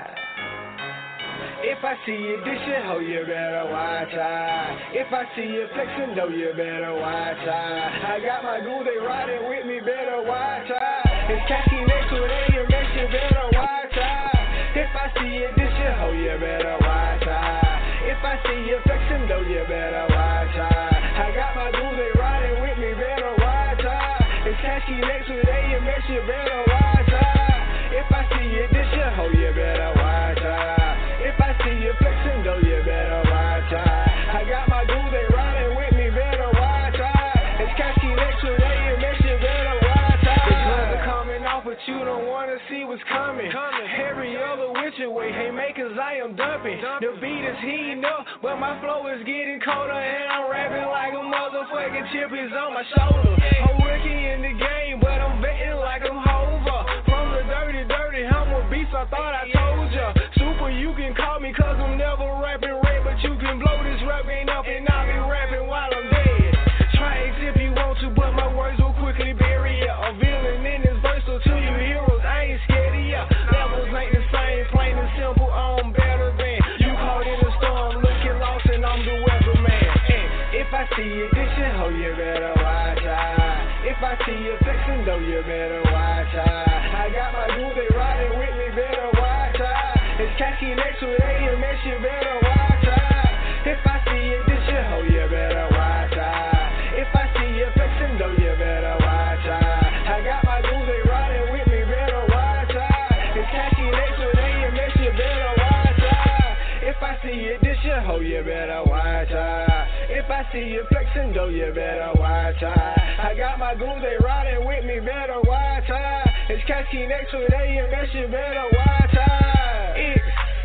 If I see you dishing, ho, you better watch out. If I see you flexing, though, you better watch out. I got my goo, they riding with me, better watch out. It's Cassie next to A M S, you better watch out. If I see you dishing, ho, you better watch out. If I see you flexing, though, you better watch out. I got my goo, they riding with me, better watch out. It's Cassie next to A M S, you better watch out. If I see you dishing, ho, you better watch out. If I see you flexing, though, you better watch out. I got my dude, they riding with me, better watch out. It's Cassie next to A M S, you better watch out. The guns are coming off, but you don't wanna see what's coming. Every other which way, hey, makers, I am dumping. The beat is heating up, but my flow is getting colder, and I'm rapping like a motherfucking chip is on my shoulder. I'm rookie in the game, but I'm betting like I'm Hova. From the dirty, dirty, I'm a beast, I thought I told ya. Super, you can call me cause I'm never rapping red, but you can blow this rap game up and I'll be rapping while I'm dead. Try it if you want to, but my words will quickly bury ya. A villain in this verse, so to you heroes, I ain't scared of ya. Levels ain't the same, plain and simple, I'm better than. You caught in a storm, looking lost and I'm the weatherman. And if I see you dishing, ho, you better watch out. If I see you flexing, though, you better watch out. I got my dude, they riding with me, better watch out. It's Cassie next to A M S, you better watch out. If I see you dishing, ho, you better watch out. If I see you flexing, though, you better watch out. I got my dude, they riding with me, better watch out. It's Cassie next to A M S, you better watch out. If I see you dishing, ho, you better watch out. If I see you flexing, though, you better watch out. I got my dude, they riding with me, better watch out. It's Cassie next to A M S, you better watch out. X,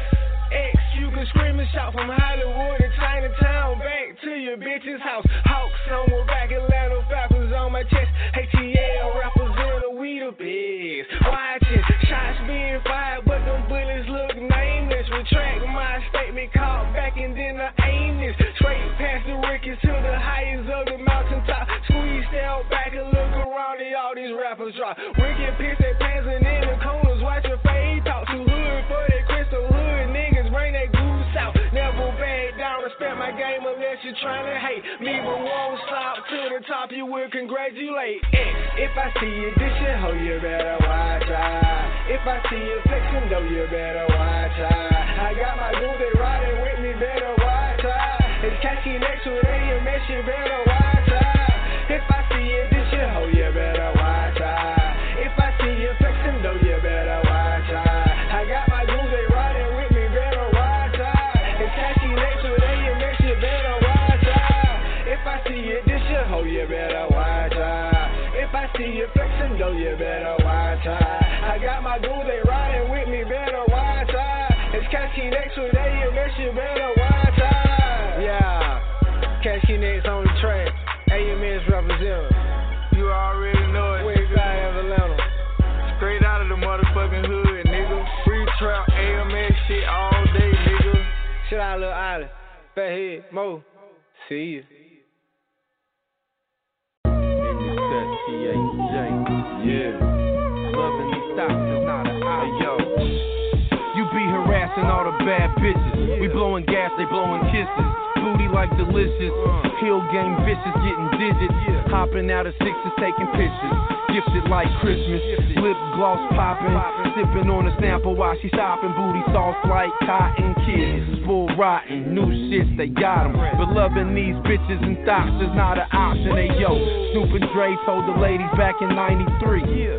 X, you can scream and shout from Hollywood to Chinatown, back to your bitch's house. Hawks somewhere back, Atlanta Falcons on my chest. A T L representative, we the bigs. Watching shots being fired, but them bullets look nameless. Retract my statement, call back and then I aim this. Straight past the Rickets to the highest of the mountaintop. Squeeze, step back and look around and all these rappers drop. Ricky piss their pants and in the corners, watch your fade talk. Too hood for that crystal hood, niggas bring that goose out. Never back down, respect my game unless you're trying to hate me, but won't stop to the top, you will congratulate. If I see you dishing, ho, you better watch out. If I see you flexing, though, you better watch out. I got my dude, they riding with me, better watch out. It's Cassie next to A M S, you better watch out. If I see you dishing, ho, you better watch out. If I see you flexing, though, you better watch out. I got my dude, they riding with me, better watch out. It's Cassie next to A M S, you better watch out. If I see you dishing, ho, you better watch out. If I see you flexing, though, you better watch out. I got my dude, they riding with me, better watch out. It's Cassie next to A M S, you better watch out. Yeah, Cassie next on the track. A M S representative. You already know it. West side of Atlanta. Straight out of the motherfucking hood, nigga. Free trap, A M S shit all day, nigga. Shit out, little Island. Fathead, Mo. See you. In this cut, T A J. Yeah. Loving these stocks is not an eye. Hey, yo. You be harassing all the bad bitches. We blowing gas, they blowing kisses. Booty like delicious. Hill game vicious, getting digits. Hopping out of sixes, taking pictures. Gifted like Christmas. Lip gloss popping. Sipping on a sample while she stopping. Booty soft like cotton kids. Full rotten, new shit, they got them. But loving these bitches and thoughts is not an option. Hey yo, Snoop and Dre told the ladies back in ninety-three.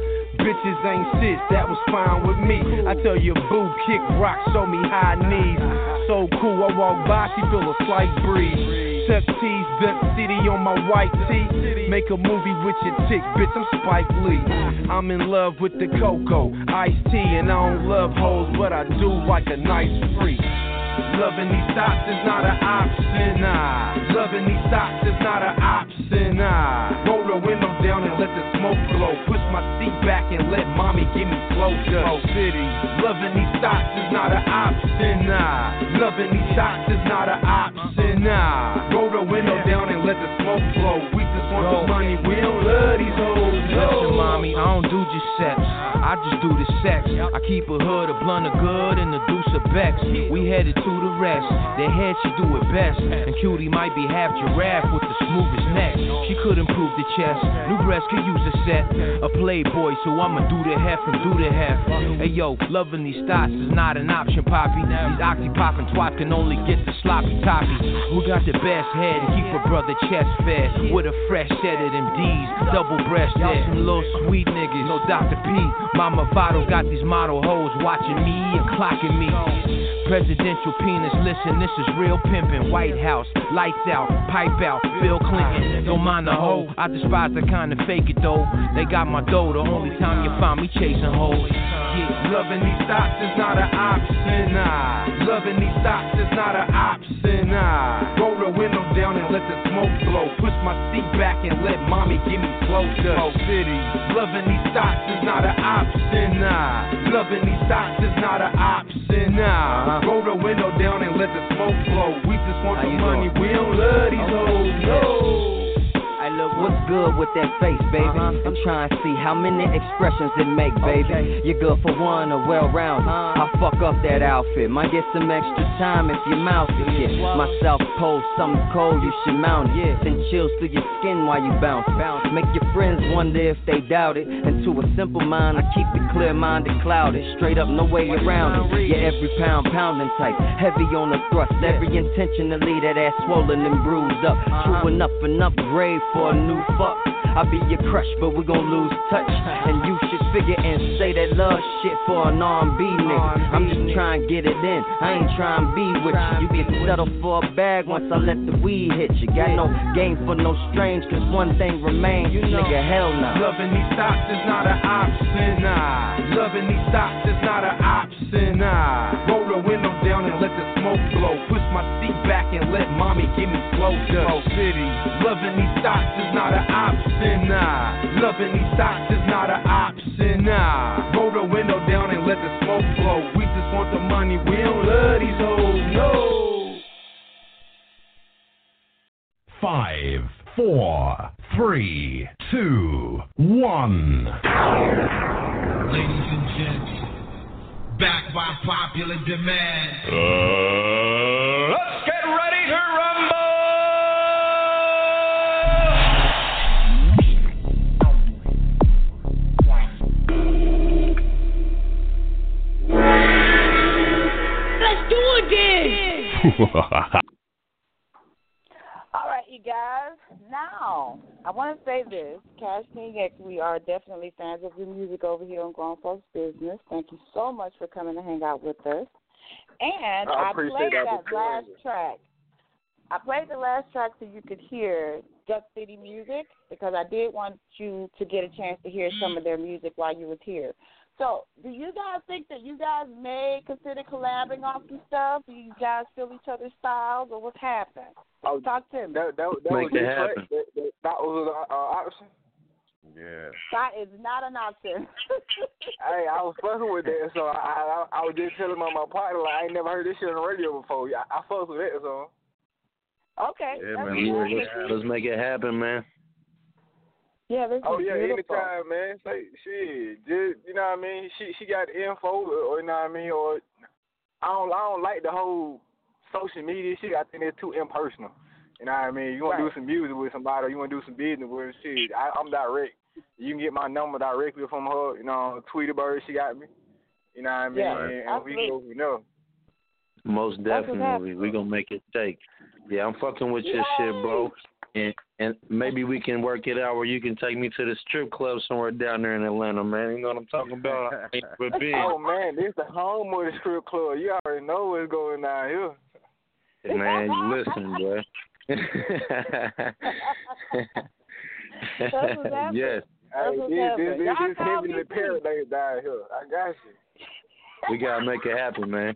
bitches ain't shit, that was fine with me. I tell you, boo, kick rock, show me high knees. So cool, I walk by, she feel a slight breeze. Tuck tees, Duck City on my white tee. Make a movie with your chick, bitch, I'm Spike Lee. I'm in love with the cocoa, iced tea, and I don't love hoes, but I do like a nice freak. Loving these thoughts is not an option, nah. Loving these thoughts is not an option, nah. Roll the window down and let the smoke blow. Push my seat back and let mommy give me closure. Oh, city. Loving these thoughts is not an option, nah. Loving these thoughts is not an option, nah. Roll the window down and let the smoke blow. We just want the money, we don't love these hoes. Listen, mommy, I don't do just sex. I just do the sex. I keep a hood, a blunt of good, and a deuce of Bex. We headed to the rest. The head, she do it best. And cutie might be half giraffe with the smoothest neck. She could improve the chest. New breast could use a set. A playboy, so I'ma do the hef and do the hef. Hey yo, loving these thoughts is not an option, poppy. These oxy poppin' twats can only get the sloppy toppy. Who got the best head and keep a brother chest fed? With a fresh set of them D's, double breasted. Y'all some little sweet niggas, no Doctor P. Mama Votto got these model hoes watching me and clocking me. Presidential penis, listen, this is real pimpin'. White House, lights out, pipe out, Bill Clinton. Don't mind the hoe, I despise the kind of fake it though. They got my dough, the only time you find me chasing hoes. Yeah, loving these thoughts is not an option, nah. Loving these thoughts is not an option, nah. Roll the window down and let the smoke blow. Push my seat back and let mommy give me closure. Oh, city. Loving these thoughts is not an option, nah. Loving these thoughts is not an option, nah. Roll the window down and let the smoke blow. We just want the money, we don't love these hoes, no. Hey, look, what's good with that face, baby? Uh-huh. I'm trying to see how many expressions it make, baby. Okay. You're good for one or well-rounded. Uh-huh. I'll fuck up that outfit. Might get some extra time if your mouth is yeah. My South Pole, something cold, you should mount it. Yeah. Send chills through your skin while you bounce. bounce. Make your friends wonder if they doubt it. And to a simple mind, I keep it clear-minded, clouded. Straight up, no way around it. Yeah, every pound, pounding type. Heavy on the thrust. Yeah. Every intentionally that ass swollen and bruised up. Uh-huh. True enough and upgrade for a new fuck. I'll be your crush, but we gon' lose touch. And you should figure and say that love shit for an R and B nigga. I'm just trying to get it in, I ain't trying to be with you. You get settled for a bag once I let the weed hit you. Got no game for no strange, cause one thing remains, you nigga, hell nah. Loving these thoughts is not an option, nah. Loving these thoughts is not an option, nah. Roll the window down and let the smoke blow. Push my seat back and let mommy give me closure. Oh, city. Loving these thoughts is not an option, nah. Loving these thoughts is not an option, nah. Roll the window down and let the smoke blow. We just want the money, we don't love these hoes, no. Five, four, three, two, one. Ladies and gents, back by popular demand. Uh, let's get ready to rumble. Let's do it then. All right, you guys. Now, I want to say this. Cash King X, we are definitely fans of your music over here on Grown Folks Business. Thank you so much for coming to hang out with us. And I, I played that, that last track. I played the last track so you could hear Duck City music because I did want you to get a chance to hear some of their music while you was here. So, do you guys think that you guys may consider collabing on some stuff? Do you guys feel each other's styles, or what's happening? Oh, talk to me. That, that, that Make was it happen. That, that, that was an uh, option. Yeah. That is not an option. Hey, I was fucking with that, so I, I I was just telling my, my partner, like, I ain't never heard this shit on the radio before. I, I fucked with that song. Okay. Yeah, man. Let's, let's make it happen, man. Yeah, this oh is yeah, beautiful. anytime, man. Say shit, just you know what I mean. She she got the info, or, or you know what I mean, or I don't I don't like the whole social media shit. I think it's too impersonal. You know what I mean. You want right. to do some music with somebody, or you want to do some business with her, shit. I, I'm direct. You can get my number directly from her. You know, Tweeterbird, she got me. You know what I mean. Yeah, and, and we absolutely. go, you know. Most definitely, we gonna make it take. Yeah, I'm fucking with your Yay. shit, bro. And, and maybe we can work it out where you can take me to the strip club somewhere down there in Atlanta, man. You know what I'm talking about? But big. Oh man, this the home of the strip club. You already know what's going on here. Man, you listen, boy. Yes. Hey, this this this, this heavenly paradise down here. I got you. We gotta make it happen, man.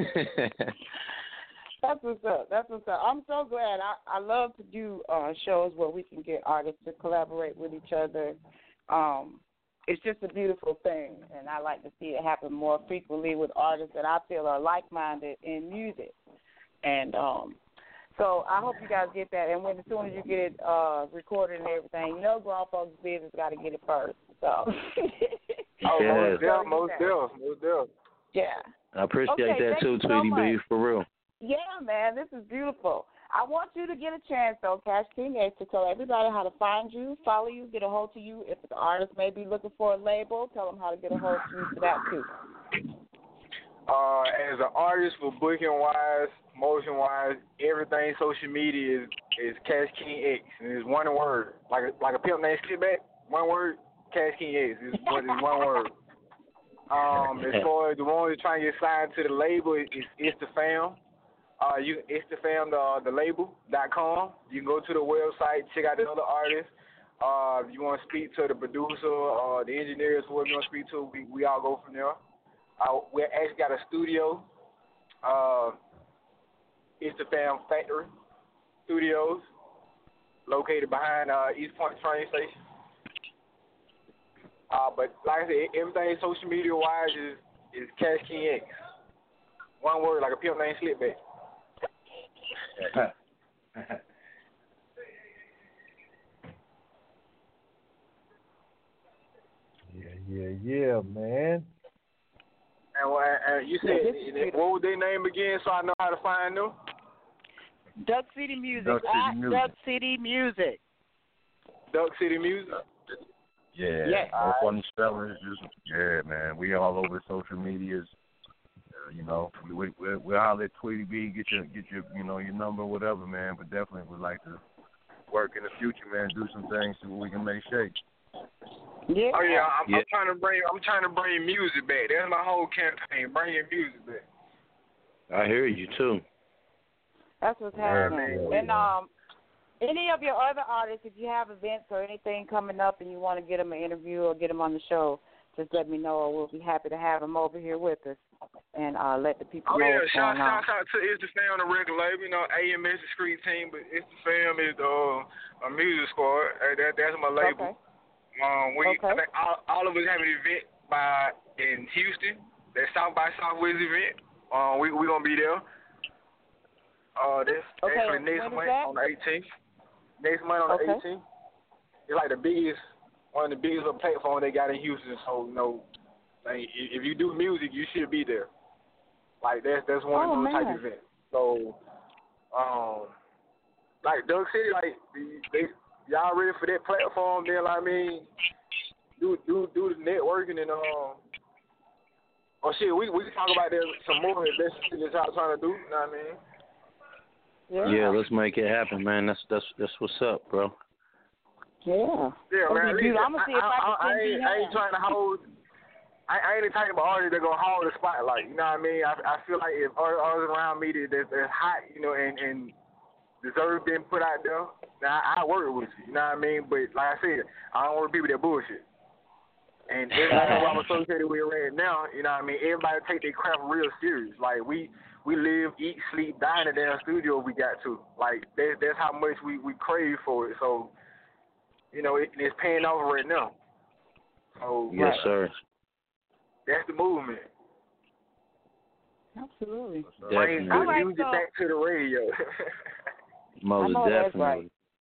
That's what's up. That's what's up. I'm so glad. I, I love to do uh, shows where we can get artists to collaborate with each other. Um, it's just a beautiful thing, and I like to see it happen more frequently with artists that I feel are like-minded in music. And um, so I hope you guys get that. And when as soon as you get it uh, recorded and everything, you know, grown folks' business got to get it first. So. Oh, most definitely, most definitely, most definitely. Yeah. I appreciate okay, that too, so Tweety B, much. for real. Yeah, man, this is beautiful. I want you to get a chance, though, Cash King X, to tell everybody how to find you, follow you, get a hold of you. If the artist may be looking for a label, tell them how to get a hold of you for that, too. Uh, as an artist, for booking-wise, motion-wise, everything social media is, is Cash King X. And it's one word. Like a, like a pimp named Slipback, one word, Cash King X. It's, it's one word. Um, as far as the ones that trying to get signed to the label, it's, it's the fam. Uh, you, it's the fam, the, the label dot com. You can go to the website, check out the other artists. Uh, if you want to speak to the producer or the engineers, whoever you want to speak to, we, we all go from there. Uh, we actually got a studio. Uh, it's the fam Factory Studios, located behind uh, East Point train station. Uh, but like I said, everything social media wise is, is Cash King X. One word, like a pimp named Slipback. Yeah, yeah, yeah, man. And, and you said, what was their name again so I know how to find them? Duck City Music. Duck City At Music. Duck City Music. Duck City Music? Yeah. Yes. No funny spelling. Just, yeah, man. We all over social medias. Uh, you know, we we we all at Tweety B. Get your get your you know your number, whatever, man. But definitely would like to work in the future, man. Do some things so we can make shake. Yeah. Oh yeah, I'm, yeah. I'm trying to bring I'm trying to bring music back. That's my whole campaign. Bring your music back. I hear you too. That's what's happening. And um, any of your other artists, if you have events or anything coming up and you want to get them an interview or get them on the show, just let me know. We'll be happy to have them over here with us and uh, let the people Oh know yeah, what's shout going on. shout out to It's the Fam, the record label. You know, A M S the street team, but It's the Fam is uh, a music squad. Uh, that that's my label. Okay. Um, we Okay. I think all, all of us have an event by in Houston. That South by Southwest event. Um, we we gonna be there. Uh, that's Okay, actually when next is month that? on the eighteenth. Next month on Okay. the eighteenth. It's like the biggest, one of the biggest little platforms they got in Houston. So you know, like, i- if you do music, you should be there. Like that's that's one Oh, of those type man. of events. So, um, like Duck City, like the- they y'all ready for that platform? Then like, I mean, do do do the networking and um. Oh shit, we we can talk about that some more if that's what y'all trying to do. You know what I mean? Yeah. Yeah, let's make it happen, man. That's that's that's what's up, bro. Yeah. Yeah, That'd man. be beautiful. listen, I'm gonna see if I, I, can I, send ain't, you I ain't hands. trying to hold. I, I ain't the type of artist that gonna hold the spotlight. You know what I mean? I I feel like if other artists around me that that's, that's hot, you know, and and deserve being put out there, now I, I work with you. You know what I mean? But like I said, I don't work with people that bullshit. And everybody who I'm associated with right now, you know what I mean? Everybody take their craft real serious. Like we we live, eat, sleep, die in the damn studio we got to. Like that, that's how much we, we crave for it. So, you know, it, it's paying off right now. So Yes, sir. that's the movement. Absolutely. Bring Definitely. good All right, music so- back to the radio. Most I know that's definitely. right.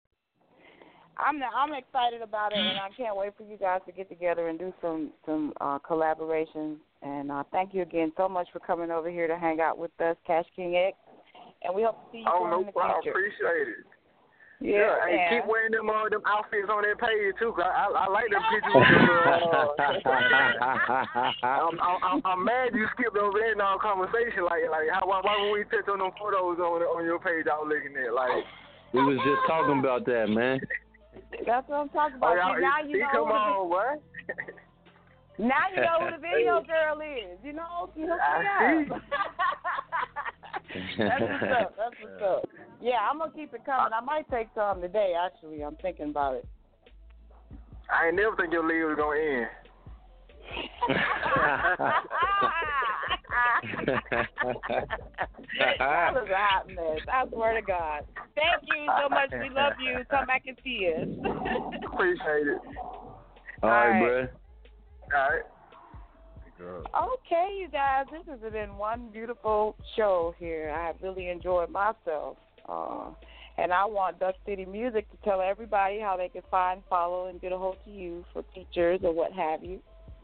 I'm I'm excited about it, and I can't wait for you guys to get together and do some some uh, collaborations. And uh, thank you again so much for coming over here to hang out with us, Cash King X. And we hope to see you Oh, soon no in the problem. future. Appreciate it. Yeah, hey, man. keep wearing them uh, them outfits on that page too. 'Cause I, I, I like them pictures. With them, uh, I'm, I'm, I'm mad you skipped over that in our conversation. Like, like how why, why would we touch on them photos on on your page? I was looking at like. We was just talking about that, man. That's what I'm talking about. Oh, See, now you he know come who on, the, what? now you know who the video girl is. You know, you know I up. That's what's up. That's what's up. Yeah, I'm gonna keep it coming. I might take some today. Actually, I'm thinking about it. I ain't never think your league was gonna end. That was a hot mess. I swear to God. Thank you so much. We love you. Come back and see us. Appreciate it. All right, bro. All right. Okay, you guys, this has been one beautiful show here. I have really enjoyed myself. Uh, and I want Duck City Music to tell everybody how they can find, follow, and get a hold of you for features or what have you.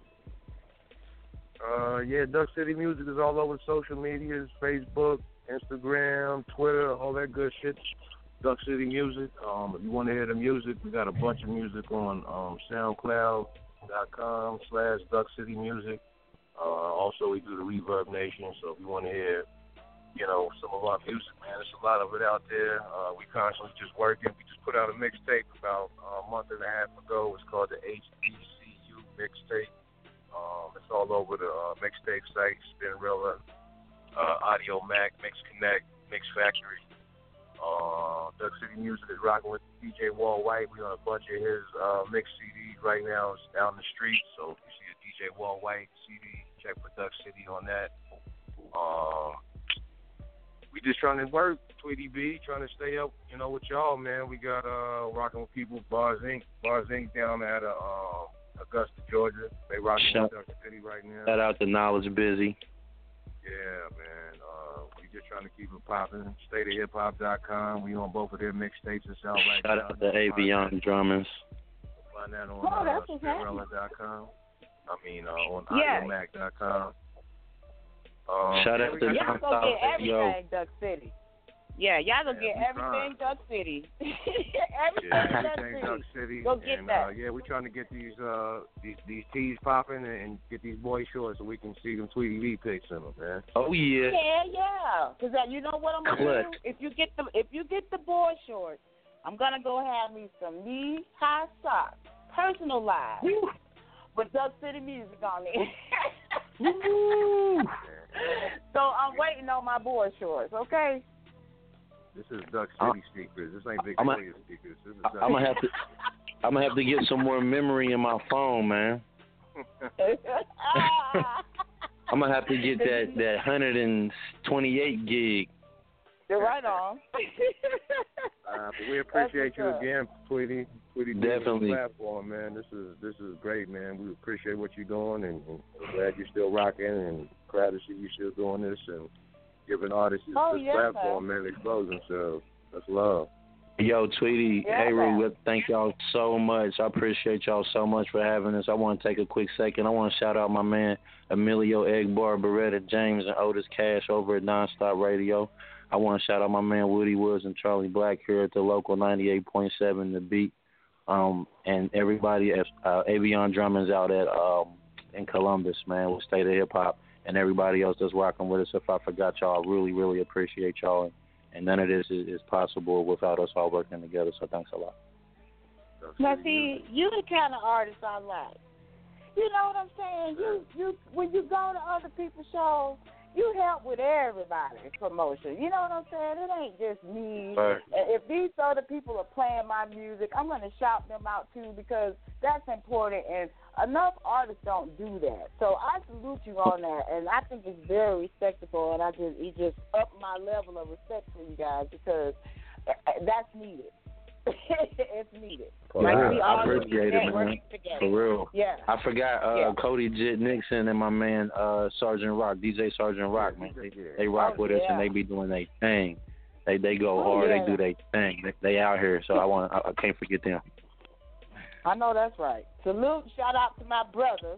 Uh, yeah, Duck City Music is all over social medias, Facebook, Instagram, Twitter, all that good shit. Duck City Music. Um, if you want to hear the music, we got a bunch of music on um, SoundCloud.com slash Duck City Music. Uh, also, we do the Reverb Nation, so if you want to hear, you know, some of our music, man, there's a lot of it out there. Uh, we constantly just working. We just put out a mixtape about uh, a month and a half ago. It's called the H B C U mixtape. Um, it's all over the uh, mixtape sites, Spinrilla, uh, Audio Mac, Mix Connect, Mix Factory. Uh, Duck City Music is rocking with D J Wall White. We on a bunch of his uh, mix C Ds right now. It's down the street, so if you see a D J Wall White C D, check for Duck City on that. Um, we just trying to work, Tweety B, trying to stay up, you know, with y'all, man. We got uh, rocking with people, Bars Incorporated. Bars Incorporated down at uh, uh, Augusta, Georgia. They rocking Shout, with Duck City right now. Shout out to Knowledge Busy. Yeah, man. Uh, we just trying to keep it popping. state of hip hop dot com. We on both of their mixtapes and sound right Shout now. out to Avion Drummers. Find that on Oh, uh, that's what's Spinrilla dot com. I mean, uh, on Yeah. audio mac dot com. Um, Shout yeah, out we to got- Y'all Tom gonna get Yo. everything Duck City. Yeah, y'all gonna Yeah, get we everything Duck City. everything Yeah, Duck everything City. Duck City. Go get and, that. Uh, yeah, we're trying to get these uh these these tees popping and, and get these boy shorts so we can see them Tweety V pics in them, man. Oh, yeah. Yeah, yeah. Cause that, you know what I'm gonna Clutch. do? If you get the if you get the boy shorts, I'm gonna go have me some knee high socks, personalized, with Duck City music on it. So I'm waiting on my boy shorts. Okay. This is Duck City speakers. This ain't I'm a- Victoria speakers. This is Duck I'm gonna have to. I'm gonna have to get some more memory in my phone, man. I'm gonna have to get that that one hundred twenty-eight gig. You're right on. Uh, but we appreciate you again, Tweety. Tweety, Definitely. platform, man. This is this is great, man. We appreciate what you're doing, and, and we're glad you're still rocking, and glad to see you still doing this and giving artists Oh, this yes, platform, man. To expose themselves. That's love. Yo, Tweety, Yeah, hey, man. Ru, thank y'all so much. I appreciate y'all so much for having us. I want to take a quick second. I want to shout out my man Emilio Egbar, Beretta James, and Otis Cash over at Nonstop Radio. I want to shout out my man Woody Woods and Charlie Black here at the local ninety-eight point seven The Beat, um, and everybody at uh, Avion Drummers out at um, in Columbus, man, with State of Hip Hop, and everybody else that's rocking with us. If I forgot y'all, I really, really appreciate y'all. And, and none of this is, is possible without us all working together, so thanks a lot. Now, see, you the kind of artist I like. You know what I'm saying? You, you, when you go to other people's shows, you help with everybody's promotion. You know what I'm saying? It ain't just me. Right. If these other people are playing my music, I'm going to shout them out too because that's important. And enough artists don't do that. So I salute you on that, and I think it's very respectable. And I just it just upped my level of respect for you guys because that's needed. It's needed. For like real. we I all appreciate it, man. working together. For real. Yeah. I forgot uh, Yeah. Cody Jit Nixon and my man uh, Sergeant Rock, D J Sergeant Rock, man. They, they rock Oh, with us yeah. and they be doing their thing. They they go Oh, hard. yeah. They do their thing. They, they out here, so I want I, I can't forget them. I know that's right. Salute, shout out to my brothers.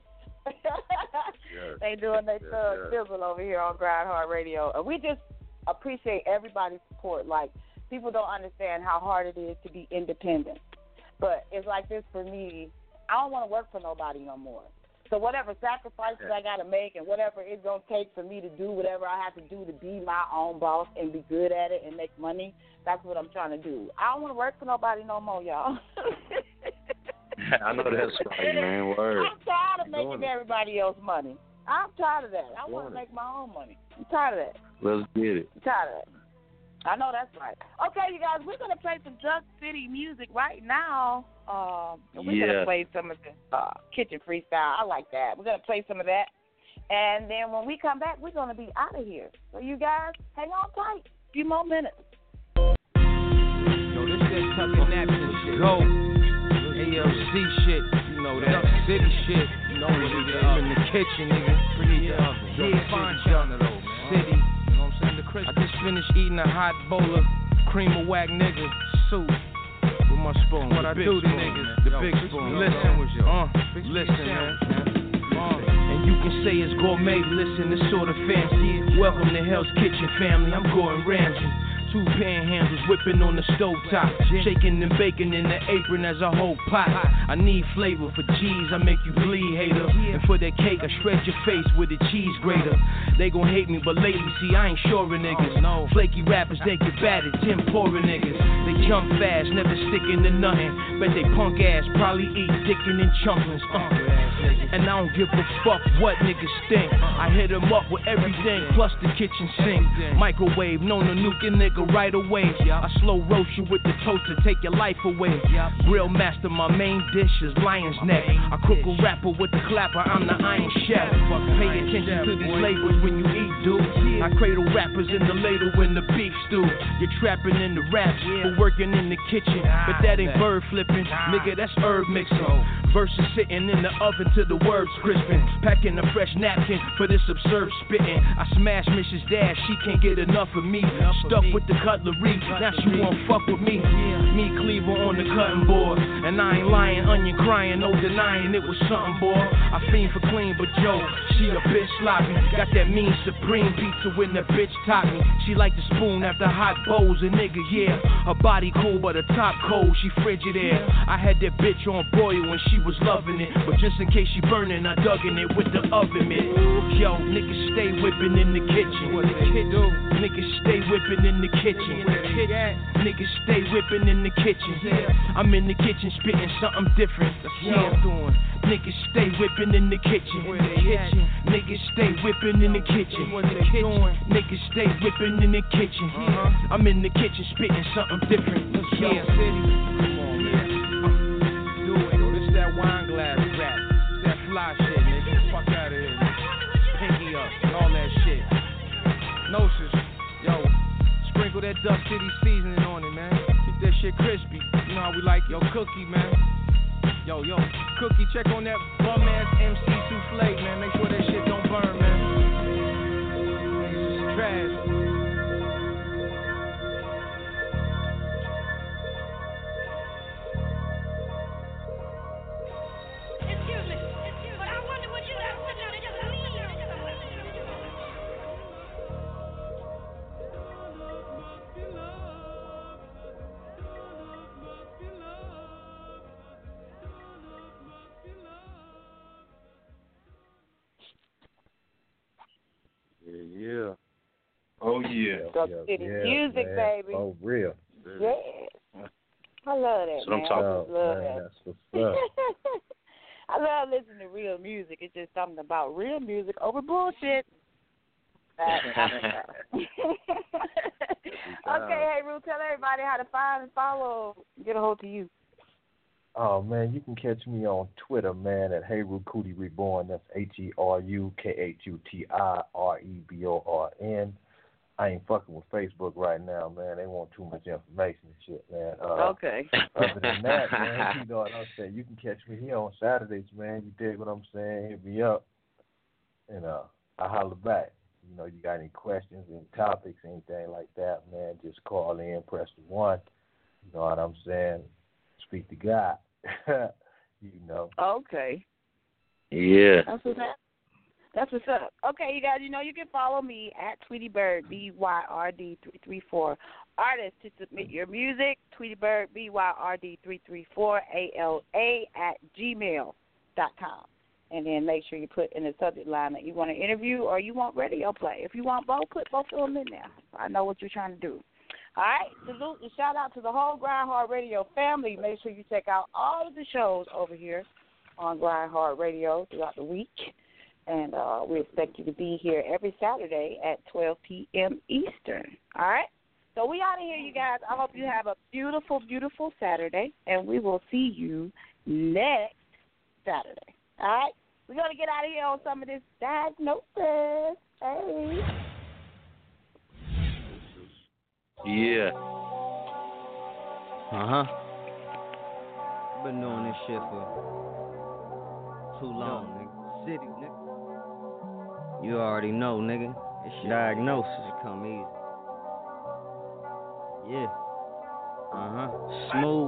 Yes. They doing their Yes, thug yes. sizzle over here on Grind Hard Radio. And we just appreciate everybody's support. Like, people don't understand how hard it is to be independent. But it's like this for me. I don't want to work for nobody no more. So whatever sacrifices I got to make and whatever it's going to take for me to do whatever I have to do to be my own boss and be good at it and make money, that's what I'm trying to do. I don't want to work for nobody no more, y'all. I know that's right, man. Word. I'm tired of making everybody else money. I'm tired of that. I want to make my own money. I'm tired of that. Let's get it. I'm tired of that. I know that's right. Okay, you guys, we're going to play some Duck City music right now. Um, and we're yeah. going to play some of the uh, kitchen freestyle. I like that. We're going to play some of that. And then when we come back, we're going to be out of here. So you guys, hang on tight. A few more minutes. Yo, this that Tucker Napkin shit. Go. A L C shit. You know that. Duck City shit. You know what it is. I'm in the kitchen, nigga. Preheat the oven. Yeah, fine shot. City. I just finished eating a hot bowl of cream of whack nigga soup with my spoon. What I do to niggas, the big spoon. Listen, uh, listen, man. Uh, and you can say it's gourmet, listen, it's sort of fancy. Welcome to Hell's Kitchen, family. I'm Gordon Ramsay. Two panhandles whipping on the stovetop, shaking and baking in the apron as a whole pot. I need flavor for G's, I make you bleed, hater. And for that cake, I shred your face with a cheese grater. They gon' hate me, but lately, see, I ain't sure of niggas. Flaky rappers, they get batted, Tim Pora niggas. They jump fast, never sticking to nothing. Bet they punk ass probably eat dickin' and chumplings. Uh. And I don't give a fuck what niggas think. I hit them up with everything, plus the kitchen sink. Microwave, known to nuke a nigga right away. I slow roast you with the toaster, take your life away. Grill master, my main dish is lion's neck. I cook a rapper with the clapper, I'm the iron chef. Pay attention to these labels when you eat, dude. I cradle rappers in the ladle when the beef stew. You're trapping in the raps, but working in the kitchen. But that ain't bird flipping, nigga, that's herb mixing. Verses sitting in the oven till the words crispin'. Packing a fresh napkin for this absurd spitting. I smash Missus Dash, she can't get enough of me. Stuck with the cutlery, now she won't fuck with me. Me Cleaver on the cutting board, and I ain't lying, onion crying, no denying it was something, boy. I fiend for clean, but yo, she a bitch sloppy. Got that mean supreme pizza when the bitch top me. She like the spoon after hot bowls, a nigga, yeah. Her body cool, but her top cold, she frigid air. I had that bitch on broil when she was loving it, but just in case she burning, I dug in it with the oven mitt. Yo, niggas stay whipping in the kitchen. What the kid do? Niggas stay whipping in the kitchen. Niggas stay whipping in the kitchen. I'm in the kitchen spitting something different. Yeah, I'm doing. Niggas stay whipping in the kitchen. Niggas stay whipping in the kitchen. Niggas stay whipping in the kitchen. I'm in the kitchen spitting something different. Yeah, city. Come on, man. Do it. Yo, this that wine glass rap. It's that fly shit, nigga. Fuck out of here. Pinky up and all that shit. Gnosis. Yo. Sprinkle that Duck City seasoning on it, man. Keep that shit crispy. You know how we like your cookie, man. Yo, yo, Cookie, check on that bum ass M C souffle, man. Make sure that shit don't burn, man. It's trash. Excuse me, but I wonder what you got sitting out of your Yeah. Oh yeah. Duck yeah, City yeah, music, man. baby. Oh, real. Yeah. I love that, That's what I'm man. talking I about, love man. that. That's what's up. I love listening to real music. It's just something about real music over bullshit. Okay, hey, Ruth, tell everybody how to find and follow, get a hold of you. Oh, man, you can catch me on Twitter, man, at Heru Cootie Reborn. That's H E R U K H U T I R E B O R N. I ain't fucking with Facebook right now, man. They want too much information and shit, man. Uh, okay. Other than that, man, you know what I'm saying? You can catch me here on Saturdays, man. You dig what I'm saying? Hit me up, and uh, I holler back. You know, you got any questions, any topics, anything like that, man, just call in, press the one. You know what I'm saying? Speak to God. You know. Okay. Yeah. That's what's up. That's what's up. Okay, you guys, you know you can follow me at Tweety Bird, B Y R D three three four. Artists to submit your music, Tweety Bird, B Y R D three three four, A L A at gmail dot com. and then make sure you put in the subject line that you want to interview or you want radio play. If you want both, put both of them in there. I know what you're trying to do. All right, salute and shout out to the whole Grind Hard Radio family. Make sure you check out all of the shows over here on Grind Hard Radio throughout the week. And uh, we expect you to be here every Saturday at twelve p.m. Eastern. All right? So we out of here, you guys. I hope you have a beautiful, beautiful Saturday, and we will see you next Saturday. All right? We're going to get out of here on some of this diagnosis. Hey. Yeah. Uh-huh. Been doing this shit for too long, nigga. City, nigga. You already know, nigga. This shit diagnosis. It come easy. Yeah. Uh-huh. Smooth.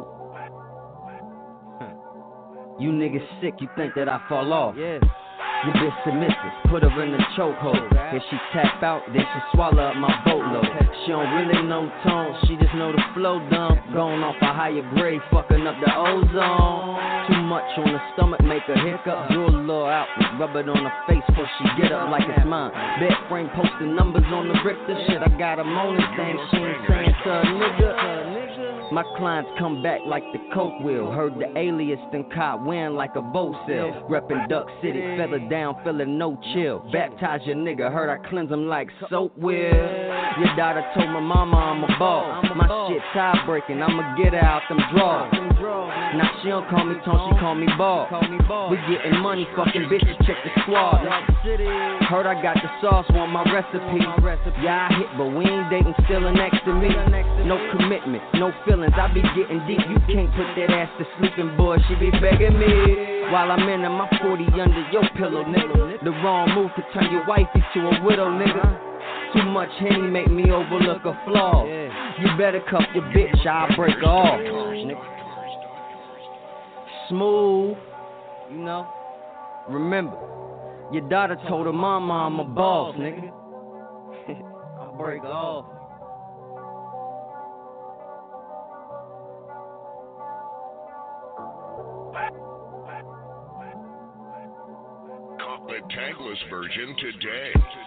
You niggas sick, you think that I fall off. Yeah. You been submissive, put her in the chokehold. If she tap out, then she swallow up my boatload. She don't really know tone, she just know the flow dumb. Going off a higher grade, fucking up the ozone. Too much on the stomach, make her hiccup. Drew a little out, rub it on her face before she get up like it's mine. Bed frame posting numbers on the Richter. Shit, I got her on this thing, she ain't saying to a nigga. My clients come back like the coke wheel. Heard the alias, then caught win like a bow sale. Reppin' Duck City, feather down, feeling no chill. Baptize your nigga, heard I cleanse him like soap will. Your daughter told my mama I'm a ball. My shit tie breaking, I'ma get her out them drawers. Now she don't call me Tone, she call me Ball. We getting money, fucking bitches, check the squad. Heard I got the sauce, want my recipe. Yeah, I hit, but we ain't dating, still next to me. No commitment, no feelings, I be getting deep. You can't put that ass to sleeping, boy, she be begging me. While I'm in my forty under your pillow, nigga. The wrong move could turn your wifey to a widow, nigga. Too much Henny make me overlook a flaw. You better cuff your bitch, I'll break her off. Smooth, you know. Remember, your daughter told her mama I'm a boss, nigga. I'll break her off. The tankless version today.